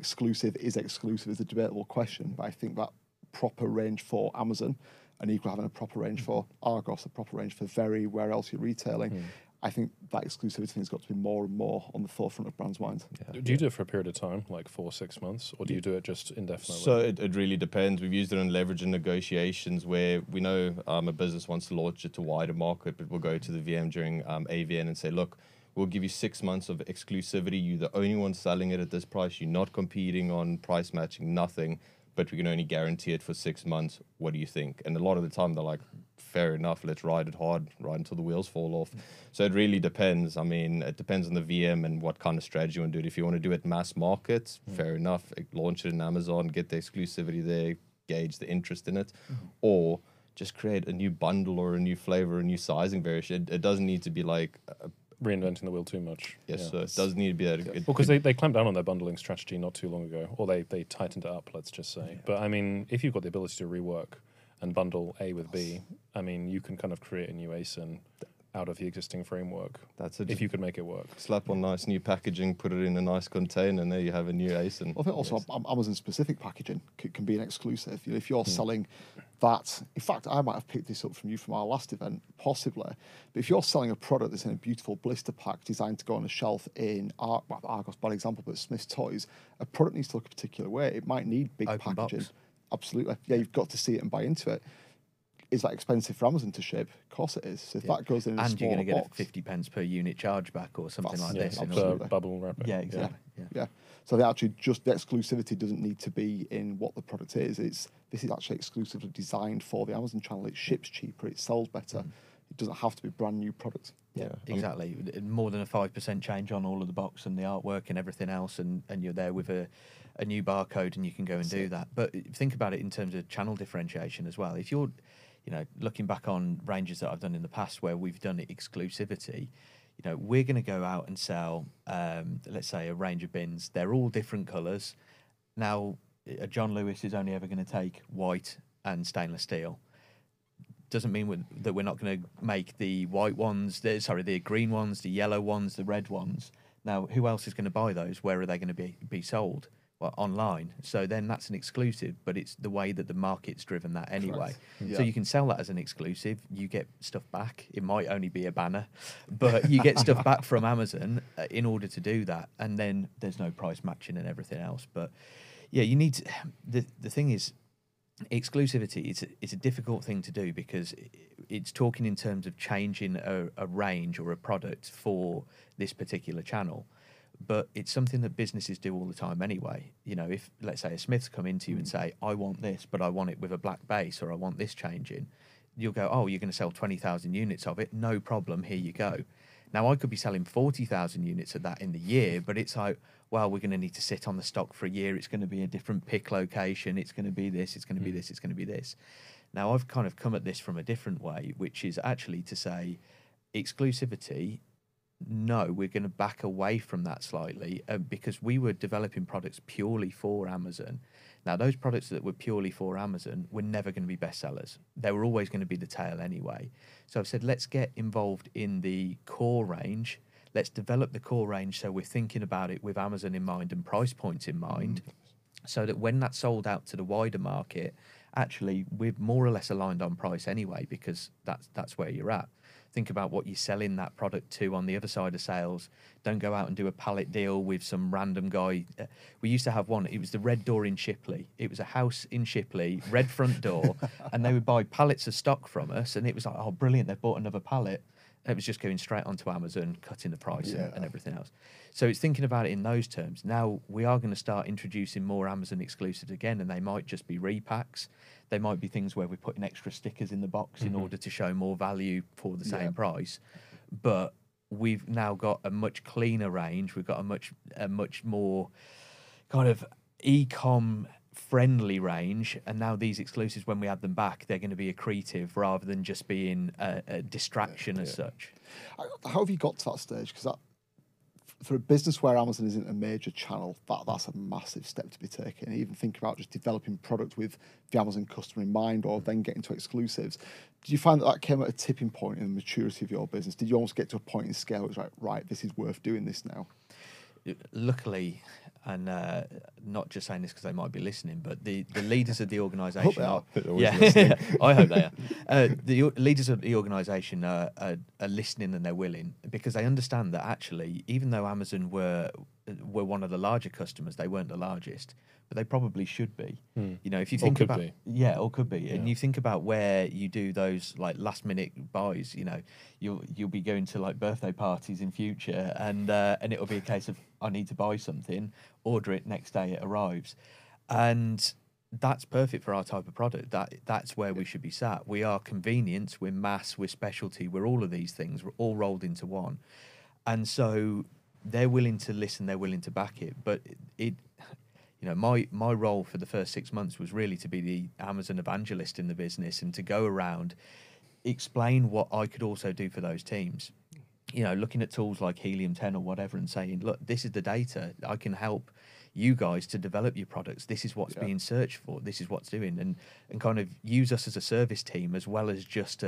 is exclusive is a debatable question. But I think that proper range for Amazon, and equally having a proper range for Argos, a proper range for Very, where else you're retailing. I think that exclusivity thing's got to be more and more on the forefront of brands' minds. Yeah. Do you do it for a period of time, like 4-6 months, or do you do it just indefinitely? So it really depends. We've used it in leverage and negotiations where we know a business wants to launch it to wider market, but we'll go to the VM during AVN and say, look, we'll give you 6 months of exclusivity. You're the only one selling it at this price. You're not competing on price matching, nothing. But we can only guarantee it for 6 months. What do you think? And a lot of the time they're like, fair enough, let's ride it hard, right until the wheels fall off. So it really depends. I mean, it depends on the VM and what kind of strategy you want to do it. If you want to do it mass market, fair enough. Launch it in Amazon, get the exclusivity there, gauge the interest in it. Or just create a new bundle or a new flavor, a new sizing variation. It doesn't need to be like reinventing the wheel too much. Yes, so it does need to be that. Well, because they clamped down on their bundling strategy not too long ago, or they tightened it up, let's just say. But I mean, if you've got the ability to rework and bundle A with B, I mean, you can kind of create a new ASIN out of the existing framework. That's it. If you could make it work. Slap on nice new packaging, put it in a nice container, and there you have a new ASIN. I think also Amazon-specific packaging can be an exclusive. If you're selling that, in fact, I might have picked this up from you from our last event, possibly. But if you're selling a product that's in a beautiful blister pack designed to go on a shelf in Argos, bad example, but Smith's Toys, a product needs to look a particular way. It might need big Open packaging. box. Absolutely. Yeah, you've got to see it and buy into it. Is that expensive for Amazon to ship? Of course it is. So if that goes in a and you're going to get box, a 50 pence per unit chargeback or something like this. absolutely. Bubble wrapper. Yeah, exactly. Yeah. So they actually just the exclusivity doesn't need to be in what the product is. This is actually exclusively designed for the Amazon channel. It ships cheaper. It sells better. It doesn't have to be brand new products. Yeah, exactly. More than a 5% change on all of the box and the artwork and everything else, and you're there with a new barcode, and you can go and do that. But think about it in terms of channel differentiation as well. If you're, looking back on ranges that I've done in the past where we've done exclusivity, we're going to go out and sell, let's say, a range of bins. They're all different colours. Now, a John Lewis is only ever going to take white and stainless steel. Doesn't mean that we're not going to make the white ones, the green ones, the yellow ones, the red ones. Now, who else is going to buy those? Where are they going to be sold? Well, online. So then that's an exclusive, but it's the way that the market's driven that anyway. Yeah. So you can sell that as an exclusive. You get stuff back. It might only be a banner, but you get stuff back from Amazon in order to do that. And then there's no price matching and everything else. But yeah, you need to, the thing is, exclusivity it's a difficult thing to do because it's talking in terms of changing a range or a product for this particular channel, but it's something that businesses do all the time anyway. If let's say a Smith's come into you and say, I want this, but I want it with a black base, or I want this changing, you'll go, oh, you're going to sell 20,000 units of it, no problem, here you go. Now, I could be selling 40,000 units of that in the year, but it's like, well, we're going to need to sit on the stock for a year. It's going to be a different pick location. It's going to be this. It's going to be this. It's going to be this. Now, I've kind of come at this from a different way, which is actually to say exclusivity, no, we're going to back away from that slightly because we were developing products purely for Amazon. Now, those products that were purely for Amazon were never going to be bestsellers. They were always going to be the tail anyway. So I've said, let's get involved in the core range. Let's develop the core range so we're thinking about it with Amazon in mind and price points in mind, so that when that's sold out to the wider market, actually we're more or less aligned on price anyway, because that's where you're at. Think about what you're selling that product to on the other side of sales. Don't go out and do a pallet deal with some random guy. We used to have one. It was the Red Door in Shipley. It was a house in Shipley, red front door, and they would buy pallets of stock from us. And it was like, oh, brilliant! They bought another pallet. And it was just going straight onto Amazon, cutting the price and everything else. So it's thinking about it in those terms. Now we are going to start introducing more Amazon exclusives again, and they might just be repacks. They might be things where we're putting extra stickers in the box in order to show more value for the same price. But we've now got a much cleaner range. We've got a much more kind of e-com friendly range, and now these exclusives, when we add them back, they're going to be accretive rather than just being a distraction as such. How have you got to that stage? Because for a business where Amazon isn't a major channel, that's a massive step to be taken. Even think about just developing product with the Amazon customer in mind, or then getting to exclusives. Did you find that came at a tipping point in the maturity of your business? Did you almost get to a point in scale where it's like, right, this is worth doing this now? Luckily, and not just saying this because they might be listening, but the leaders of the organisation are I hope they are. The leaders of the organisation are listening, and they're willing, because they understand that actually, even though Amazon were one of the larger customers, they weren't the largest, but they probably should be. You know, if you think about or could be, and you think about where you do those like last minute buys, you know, you'll be going to like birthday parties in future, and it'll be a case of, I need to buy something, order it, next day it arrives, and that's perfect for our type of product. That's where we should be sat. We are convenience, we're mass, we're specialty, we're all of these things. We're all rolled into one, and so they're willing to listen. They're willing to back it. But it you know, my role for the first 6 months was really to be the Amazon evangelist in the business, and to go around, explain what I could also do for those teams. You know, looking at tools like Helium 10 or whatever, and saying, look, this is the data. I can help you guys to develop your products. This is what's being searched for. This is what's doing, and kind of use us as a service team, as well as just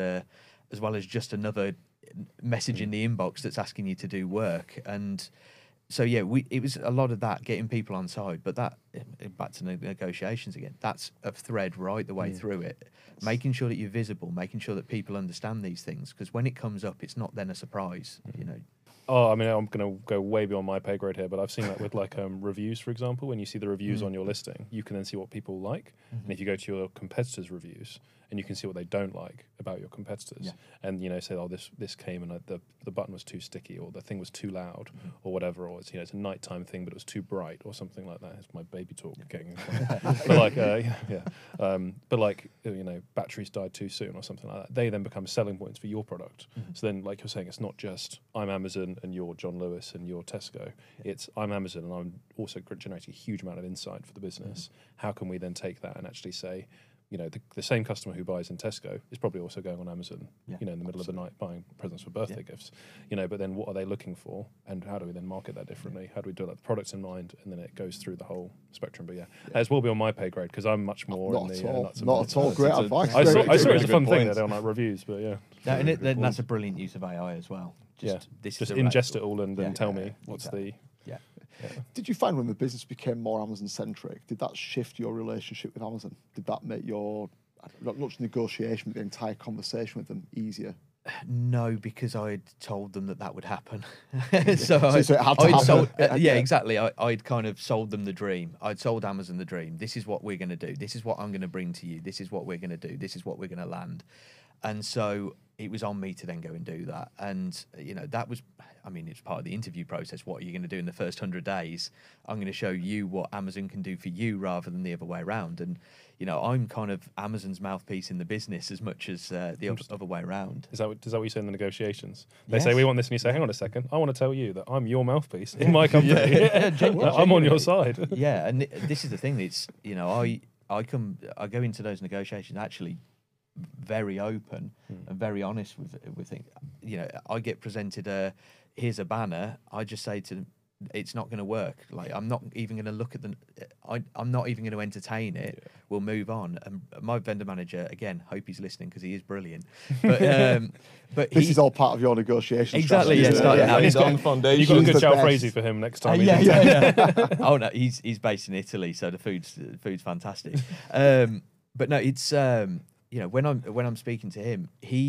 another message in the inbox that's asking you to do work. And so it was a lot of that, getting people on side. But that, back to negotiations again, that's a thread right the way through it. Making sure that you're visible, making sure that people understand these things, because when it comes up, it's not then a surprise. You know. Oh, I mean, I'm going to go way beyond my pay grade here, but I've seen that with like reviews, for example. When you see the reviews on your listing, you can then see what people like. And if you go to your competitors' reviews, and you can see what they don't like about your competitors, and you know, say, oh, this came and the button was too sticky, or the thing was too loud, or whatever, or it's, you know, it's a nighttime thing, but it was too bright, or something like that. It's my baby talk getting, but like, but like, you know, batteries died too soon, or something like that. They then become selling points for your product. So then, like you're saying, it's not just I'm Amazon and you're John Lewis and you're Tesco. It's I'm Amazon and I'm also generating a huge amount of insight for the business. How can we then take that and actually say, you know, the same customer who buys in Tesco is probably also going on Amazon, you know, in the middle of the night buying presents for birthday gifts, you know, but then what are they looking for, and how do we then market that differently? How do we do that? The products in mind, and then it goes through the whole spectrum. But as will be on my pay grade, because I'm much more not in at the all. nuts and Not bolts. at all. Great advice. I saw it as a Really fun good thing point. that on like reviews, but And that's a brilliant use of AI as well. Just ingest it all and then tell me what's the... Did you find when the business became more Amazon centric, did that shift your relationship with Amazon? Did that make your not much negotiation, but the entire conversation with them easier? No, because I'd told them that would happen. So it had to happen. Exactly. I'd kind of sold them the dream. I'd sold Amazon the dream. This is what we're going to do. This is what I'm going to bring to you. This is what we're going to do. This is what we're going to land. And so it was on me to then go and do that. And, you know, that was, I mean, it's part of the interview process. What are you going to do in the first 100 days? I'm going to show you what Amazon can do for you rather than the other way around. And, you know, I'm kind of Amazon's mouthpiece in the business as much as the other way around. Is that what you say in the negotiations? They say, we want this, and you say, hang on a second, I want to tell you that I'm your mouthpiece in my company. I'm on your side. Yeah, and this is the thing. It's, you know, I go into those negotiations actually very open and very honest with things. You know, I get presented here's a banner. I just say to them, it's not going to work. Like, I'm not even going to look at them. I'm not even going to entertain it. Yeah. We'll move on. And my vendor manager, again, hope he's listening because he is brilliant. But this is all part of your negotiation. Exactly. Strategy, He's on foundation. You've got a good jalfrezi for him next time. Yeah. Oh no, he's based in Italy, so the food's fantastic. But no, it's when I'm speaking to him,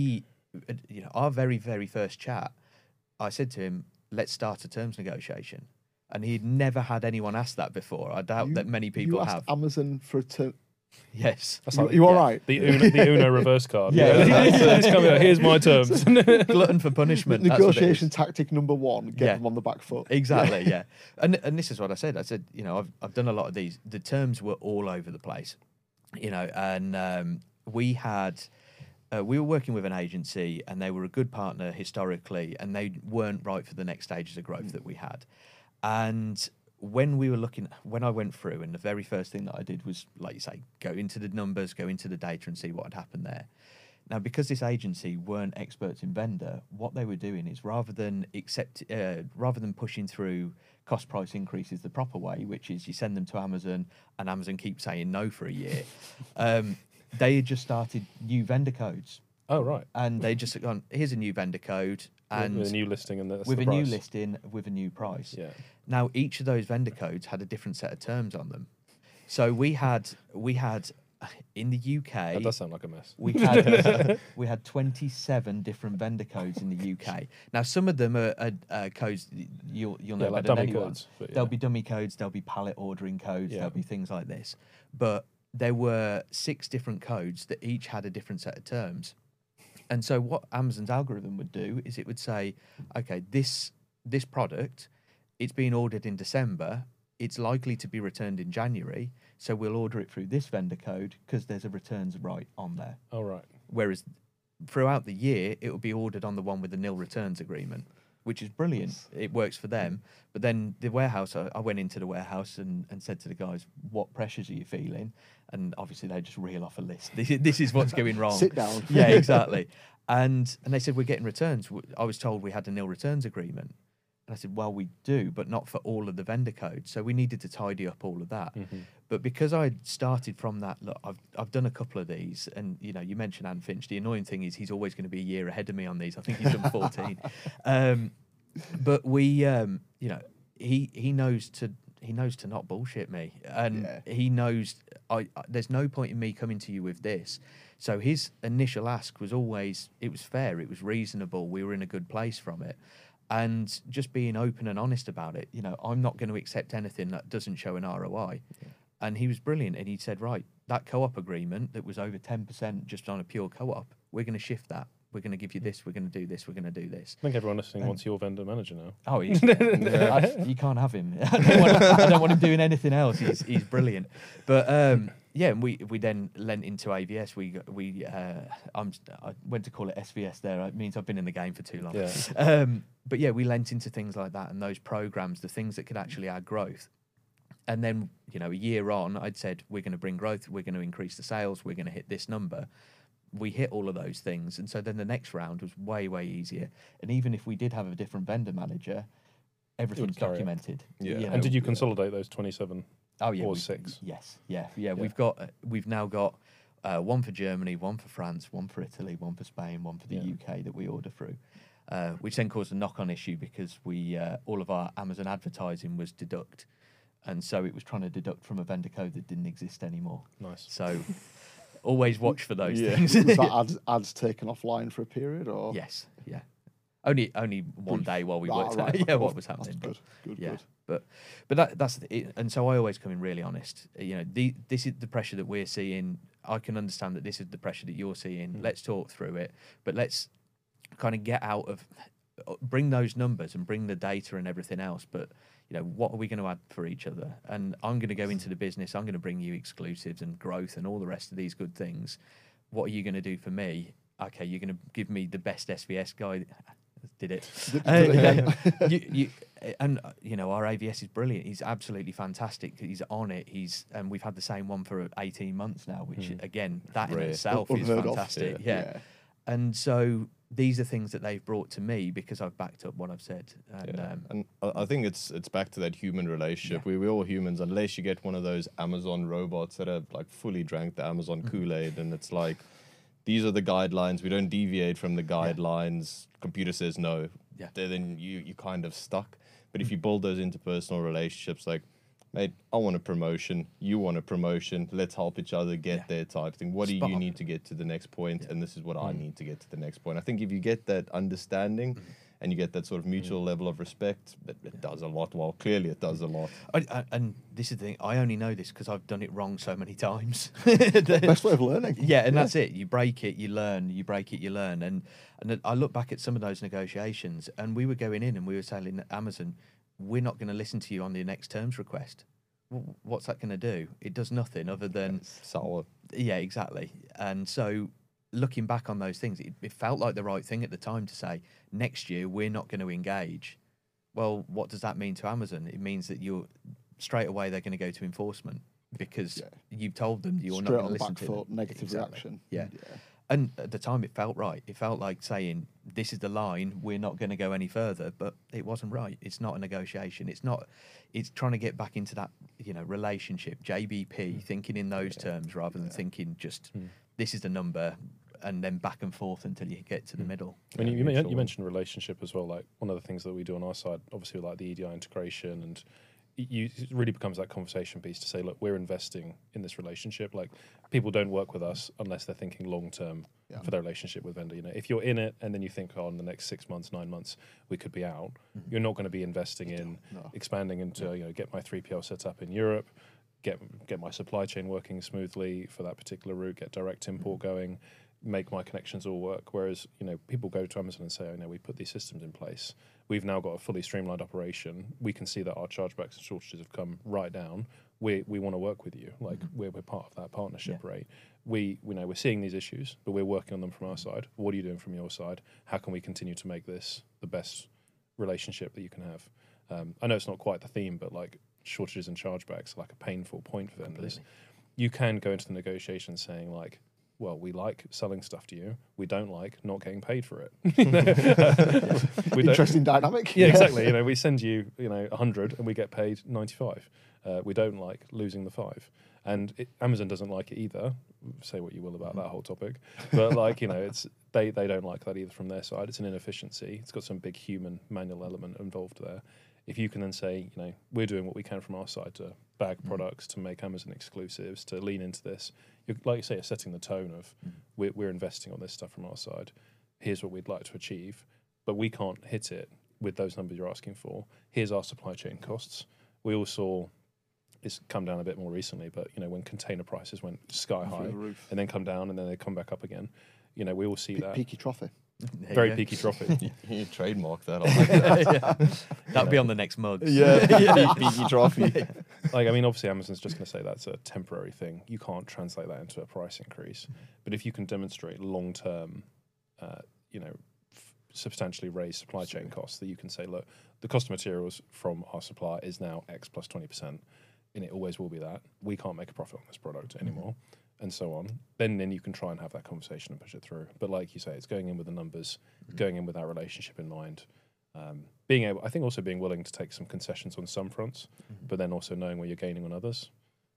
our very very first chat, I said to him, let's start a terms negotiation, and he'd never had anyone ask that before. I doubt that many people you asked have. Amazon for a term. Yes, That's like You all right? the Uno reverse card. Yeah. It's coming out. Here's my terms. glutton for punishment. that's what it is. Negotiation tactic number 1: get Yeah. them on the back foot. Exactly, yeah. And this is what I said. I said, I've done a lot of these. The terms were all over the place, and we were working with an agency, and they were a good partner historically, and they weren't right for the next stages of growth that we had. And when I went through, and the very first thing that I did was, like you say, go into the numbers, go into the data, and see what had happened there. Now, because this agency weren't experts in vendor, what they were doing is rather than pushing through cost price increases the proper way, which is you send them to Amazon and Amazon keeps saying no for a year, they had just started new vendor codes. Oh, right. And they just gone, here's a new vendor code, and With a new listing and that's with the a new price. listing with a new price. Yeah. Now, each of those vendor codes had a different set of terms on them. So we had in the UK. That does sound like a mess. We had 27 different vendor codes in the UK. Now, some of them are codes you'll know like better than dummy anyone. codes, but There'll yeah. be dummy codes. There'll be pallet ordering codes. Yeah. There'll be things like this. But there were 6 different codes that each had a different set of terms. And so what Amazon's algorithm would do is it would say, okay, this product, it's been ordered in December. It's likely to be returned in January. So we'll order it through this vendor code because there's a returns right on there. Oh, right. Whereas throughout the year, it will be ordered on the one with the nil returns agreement, which is brilliant. It works for them. But then the warehouse, I went into the warehouse and said to the guys, what pressures are you feeling? And obviously they just reel off a list. This is what's going wrong. Sit down. Yeah, exactly. And they said, we're getting returns. I was told we had a nil returns agreement. And I said, well, we do, but not for all of the vendor codes. So we needed to tidy up all of that. Mm-hmm. But because I started from that, look, I've done a couple of these, and you mentioned Anne Finch. The annoying thing is he's always going to be a year ahead of me on these. I think he's done 14. But we, he knows to not bullshit me, and he knows there's no point in me coming to you with this. So his initial ask was always, it was fair, it was reasonable, we were in a good place from it. And just being open and honest about it, I'm not going to accept anything that doesn't show an ROI. Yeah. And he was brilliant. And he said, right, that co-op agreement that was over 10% just on a pure co-op, we're going to shift that. We're going to give you this. We're going to do this. We're going to do this. I think everyone listening wants your vendor manager now. Oh, you can't have him. I don't want him doing anything else. He's brilliant. But and we then lent into AVS. I went to call it SVS there. It means I've been in the game for too long. Yeah. But yeah, we lent into things like that and those programs, the things that could actually add growth. And then, a year on, I'd said, we're going to bring growth. We're going to increase the sales. We're going to hit this number. We hit all of those things. And so then the next round was way, way easier. And even if we did have a different vendor manager, everything's documented. Yeah. And did you consolidate those 27 or 6? Yes. Yeah. We've now got one for Germany, one for France, one for Italy, one for Spain, one for the UK that we order through. Which then caused a knock-on issue because we all of our Amazon advertising was deduct. And so it was trying to deduct from a vendor code that didn't exist anymore. Nice. So always watch for those things. Was that ads taken offline for a period, or? Yes, yeah. Only one day while we worked out what was happening. That's good. But that's it. And so I always come in really honest. This is the pressure that we're seeing. I can understand that this is the pressure that you're seeing. Let's talk through it. But let's kind of bring those numbers and bring the data and everything else. But what are we going to add for each other? And I'm going to go into the business. I'm going to bring you exclusives and growth and all the rest of these good things. What are you going to do for me? Okay, you're going to give me the best SVS guy. Did it? Our AVS is brilliant. He's absolutely fantastic. He's on it. And we've had the same one for 18 months now, which again, that in itself is fantastic. Yeah. And so these are things that they've brought to me because I've backed up what I've said. And I think it's back to that human relationship. Yeah. We're all humans, unless you get one of those Amazon robots that have like fully drank the Amazon Kool-Aid, and it's like, these are the guidelines. We don't deviate from the guidelines. Computer says no. Yeah. Then you kind of stuck. But if you build those interpersonal relationships, like mate, I want a promotion, you want a promotion, let's help each other get there type thing. What do Spot you on. need to get to the next point, and this is what I need to get to the next point. I think if you get that understanding and you get that sort of mutual level of respect, it does a lot. Well, clearly it does a lot. And this is the thing, I only know this because I've done it wrong so many times. Best way of learning. Yeah, and that's it. You break it, you learn. You break it, you learn. And I look back at some of those negotiations, and we were going in and we were telling Amazon, we're not going to listen to you on the next terms request. What's that going to do? It does nothing other than Sour. Yeah, exactly. And so looking back on those things, it felt like the right thing at the time to say, next year we're not going to engage. Well, what does that mean to Amazon? It means that you're straight away they're going to go to enforcement because you've told them you're not Straight going to on the listen back to foot, them. negative Exactly. reaction. Yeah. And at the time, it felt right. It felt like saying, this is the line, we're not going to go any further. But it wasn't right. It's not a negotiation. It's trying to get back into that, relationship, JBP, thinking in those terms rather than thinking just, this is the number, and then back and forth until you get to the middle. I mean, you mentioned relationship as well. Like, one of the things that we do on our side, obviously, like the EDI integration, and it really becomes that conversation piece to say, look, we're investing in this relationship. Like, people don't work with us unless they're thinking long term for their relationship with vendor. If you're in it and then you think, oh, in the next 6 months, 9 months, we could be out, you're not going to be investing in expanding into, get my 3PL set up in Europe, get my supply chain working smoothly for that particular route, get direct import going, make my connections all work. Whereas, people go to Amazon and say, oh, no, we put these systems in place. We've now got a fully streamlined operation. We can see that our chargebacks and shortages have come right down. We want to work with you. Like, we're part of that partnership, right? We're seeing these issues, but we're working on them from our side. What are you doing from your side? How can we continue to make this the best relationship that you can have? I know it's not quite the theme, but like, shortages and chargebacks are like a painful point for vendors. You can go into the negotiation saying like, well, we like selling stuff to you. We don't like not getting paid for it. Interesting dynamic. Yeah, exactly. We send you, 100 and we get paid 95. We don't like losing the 5. And Amazon doesn't like it either. Say what you will about that whole topic. But it's they don't like that either from their side. It's an inefficiency. It's got some big human manual element involved there. If you can then say, we're doing what we can from our side to bag products, to make Amazon exclusives, to lean into this, like you say, you're setting the tone of we're investing on this stuff from our side. Here's what we'd like to achieve, but we can't hit it with those numbers you're asking for. Here's our supply chain costs. We all saw it's come down a bit more recently, but when container prices went sky high and then come down and then they come back up again, we all see that. Peaky trophy. Very peaky trophy. You trademark that. I like that. That'll be on the next mug. Peaky trophy. Obviously Amazon's just going to say that's a temporary thing. You can't translate that into a price increase. But if you can demonstrate long-term, substantially raised supply chain costs, that you can say, look, the cost of materials from our supplier is now X plus 20%, and it always will be that. We can't make a profit on this product anymore. And so on, then you can try and have that conversation and push it through. But like you say, it's going in with the numbers, going in with that relationship in mind, being willing to take some concessions on some fronts, but then also knowing where you're gaining on others.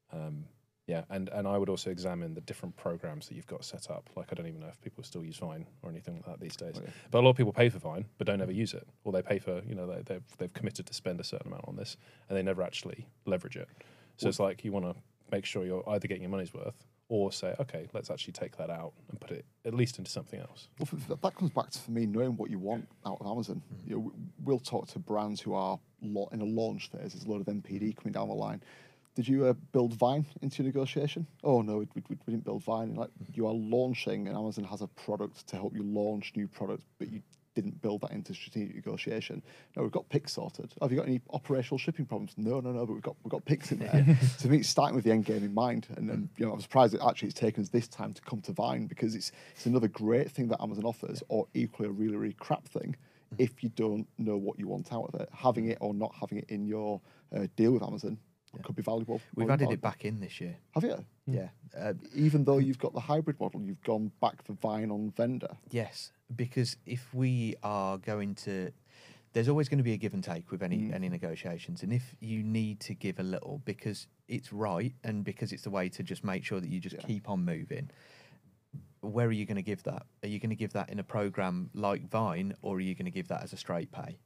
And I would also examine the different programs that you've got set up. Like, I don't even know if people still use Vine or anything like that these days. But a lot of people pay for Vine, but don't ever use it, or they pay for they've committed to spend a certain amount on this, and they never actually leverage it. So it's like you want to make sure you're either getting your money's worth, or say, okay, let's actually take that out and put it at least into something else. Well, that comes back to, for me, knowing what you want out of Amazon. We'll talk to brands who are in a launch phase. There's a lot of NPD coming down the line. Did you build Vine into your negotiation? Oh, no, we didn't build Vine. Like, you are launching, and Amazon has a product to help you launch new products, but you didn't build that into strategic negotiation. No, we've got picks sorted. Have you got any operational shipping problems? No, but we've got picks in there. To me, it's starting with the end game in mind. And then, I'm surprised that actually it's taken us this time to come to Vine, because it's another great thing that Amazon offers, or equally a really, really crap thing if you don't know what you want out of it. Having it or not having it in your deal with Amazon could be valuable. We've added it back in this year. Have you? Yeah. Even though you've got the hybrid model, you've gone back for Vine on vendor. Yes, because if we are going to, there's always going to be a give and take with any negotiations, and if you need to give a little because it's right and because it's the way to just make sure that you just keep on moving, where are you going to give that? Are you going to give that in a program like Vine, or are you going to give that as a straight pay?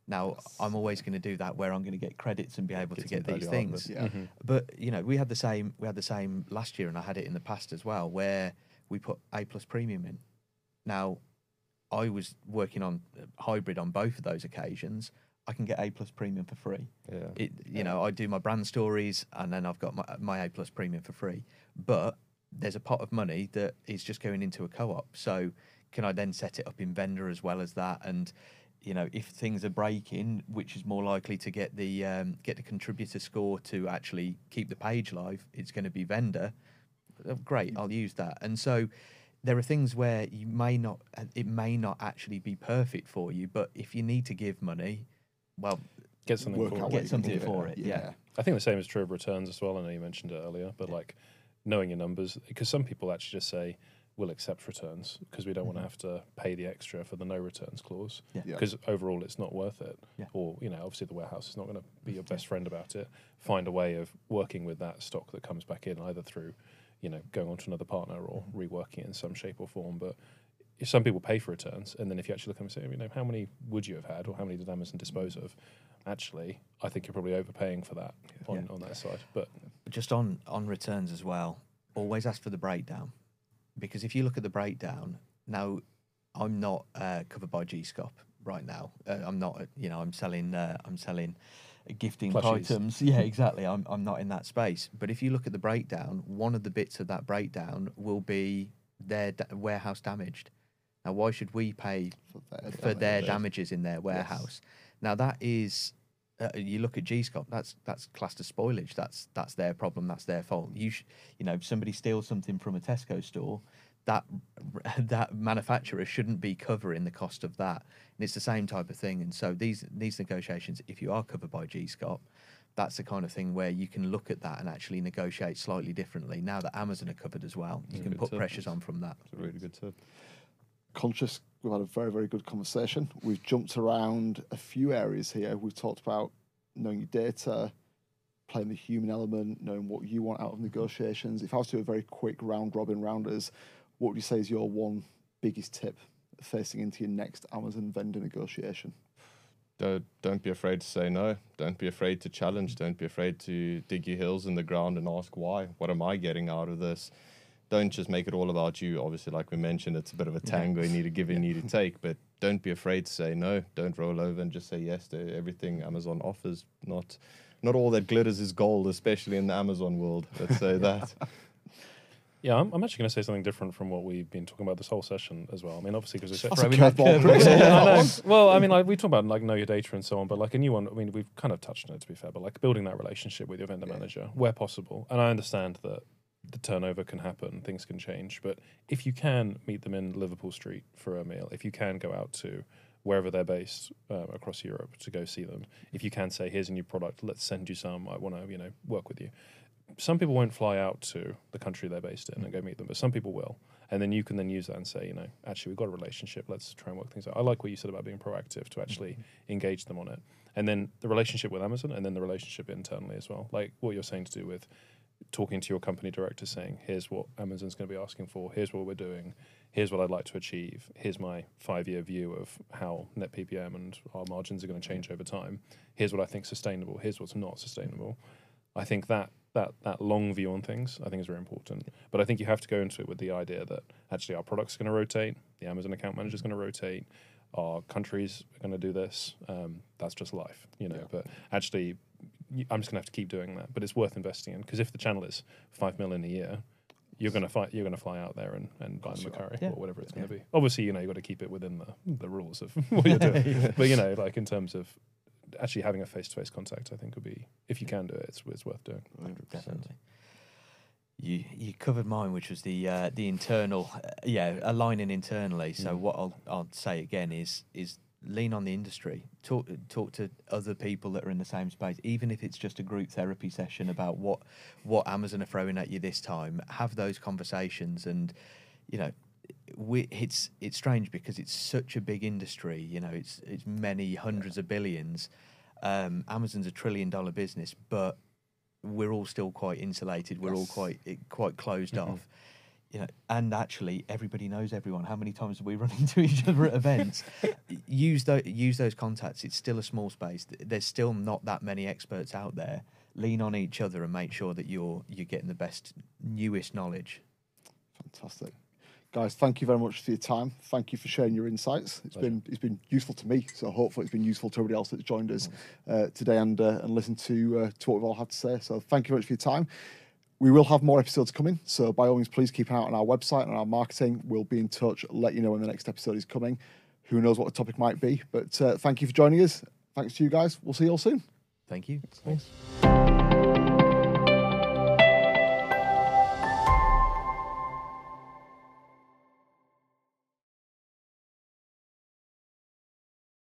Now, I'm always going to do that where I'm going to get credits and be able to get these value out of things. it. Yeah. But you know, we had the same last year, and I had it in the past as well, where we put A+ premium in. Now, I was working on hybrid on both of those occasions. I can get A+ premium for free. Yeah. You know, I do my brand stories, and then I've got my A+ premium for free. But there's a pot of money that is just going into a co-op. So can I then set it up in vendor as well as that? And you know, if things are breaking, which is more likely to get the contributor score to actually keep the page live, it's going to be vendor. Great, I'll use that. And so there are things where it may not actually be perfect for you, but if you need to give money, well, Get something Work for out it. what get you something can give for it. Yeah. I think the same is true of returns as well. I know you mentioned it earlier, but like knowing your numbers, because some people actually just say, we'll accept returns because we don't want to have to pay the extra for the no returns clause. Yeah. Yeah. Because overall it's not worth it. Yeah. Or, you know, obviously the warehouse is not going to be your best friend about it. Find a way of working with that stock that comes back in, either through, you know, going on to another partner or reworking it in some shape or form. But if some people pay for returns, and then if you actually look and say, you know, how many would you have had, or how many did Amazon dispose of? Actually, I think you're probably overpaying for that on that side. But Just on returns as well, always ask for the breakdown, because if you look at the breakdown now, I'm not covered by Gscop right now. I'm not, you know, I'm selling gifting Plushies. items. Yeah, exactly. I'm not in that space. But if you look at the breakdown, one of the bits of that breakdown will be their warehouse damaged. Now, why should we pay for their damages in their warehouse? Now, that is, you look at Gscop, that's classed as spoilage. That's their problem. That's their fault. You know, if somebody steals something from a Tesco store, that manufacturer shouldn't be covering the cost of that. And it's the same type of thing. And so these negotiations, if you are covered by Gscop, that's the kind of thing where you can look at that and actually negotiate slightly differently. Now that Amazon are covered as well, you can good put tip. pressures on from that. It's a really good tip. Conscious, we've had a very, very good conversation. We've jumped around a few areas here. We've talked about knowing your data, playing the human element, knowing what you want out of negotiations. If I was to do a very quick round robin rounders, what would you say is your one biggest tip facing into your next Amazon vendor negotiation? Don't be afraid to say no. Don't be afraid to challenge. Don't be afraid to dig your heels in the ground and ask why. What am I getting out of this? Don't just make it all about you. Obviously, like we mentioned, it's a bit of a tango. You need to give, you need to take. But don't be afraid to say no. Don't roll over and just say yes to everything Amazon offers. Not all that glitters is gold, especially in the Amazon world. Let's say that. yeah, I'm actually going to say something different from what we've been talking about this whole session as well. I mean, obviously, because it's That's a curveball, Chris. I know. Well, I mean, like we talk about like know your data and so on, but like a new one. I mean, we've kind of touched on it to be fair, but like building that relationship with your vendor manager where possible. And I understand that the turnover can happen, things can change, but if you can meet them in Liverpool Street for a meal, if you can go out to wherever they're based across Europe to go see them, if you can say, here's a new product, let's send you some, I want to, you know, work with you. Some people won't fly out to the country they're based in and go meet them, but some people will. And then you can then use that and say, you know, actually, we've got a relationship. Let's try and work things out. I like what you said about being proactive to actually engage them on it. And then the relationship with Amazon and then the relationship internally as well. Like what you're saying to do with talking to your company director saying, here's what Amazon's going to be asking for. Here's what we're doing. Here's what I'd like to achieve. Here's my 5-year view of how net PPM and our margins are going to change over time. Here's what I think is sustainable. Here's what's not sustainable. I think that long view on things, I think is very important. But I think you have to go into it with the idea that actually our product's going to rotate, the Amazon account manager is going to rotate, our countries are going to do this. That's just life, you know. Yeah. But actually, I'm just going to have to keep doing that. But it's worth investing in, because if the channel is 5 million a year, you're going to fly out there and buy them a curry or whatever it's going to be. Obviously, you know, you've got to keep it within the rules of what you're doing. But you know, like in terms of actually having a face-to-face contact, I think would be, if you can do it, it's worth doing. 100%. Definitely. You covered mine, which was the internal, aligning internally. So what I'll say again is lean on the industry. Talk to other people that are in the same space, even if it's just a group therapy session about what Amazon are throwing at you this time. Have those conversations, and you know, it's strange because it's such a big industry. You know, it's many hundreds of billions. Amazon's $1 trillion business, but we're all still quite insulated. We're all quite closed off. you know, and actually everybody knows everyone. How many times have we run into each other at events? Use those contacts. It's still a small space. There's still not that many experts out there. Lean on each other and make sure that you're getting the best, newest knowledge. Fantastic. Guys, thank you very much for your time. Thank you for sharing your insights. It's been useful to me, so hopefully it's been useful to everybody else that's joined us today and listened to what we've all had to say. So thank you very much for your time. We will have more episodes coming, so by all means, please keep an eye out on our website and our marketing. We'll be in touch, let you know when the next episode is coming. Who knows what the topic might be, but thank you for joining us. Thanks to you guys. We'll see you all soon. Thank you. Thanks.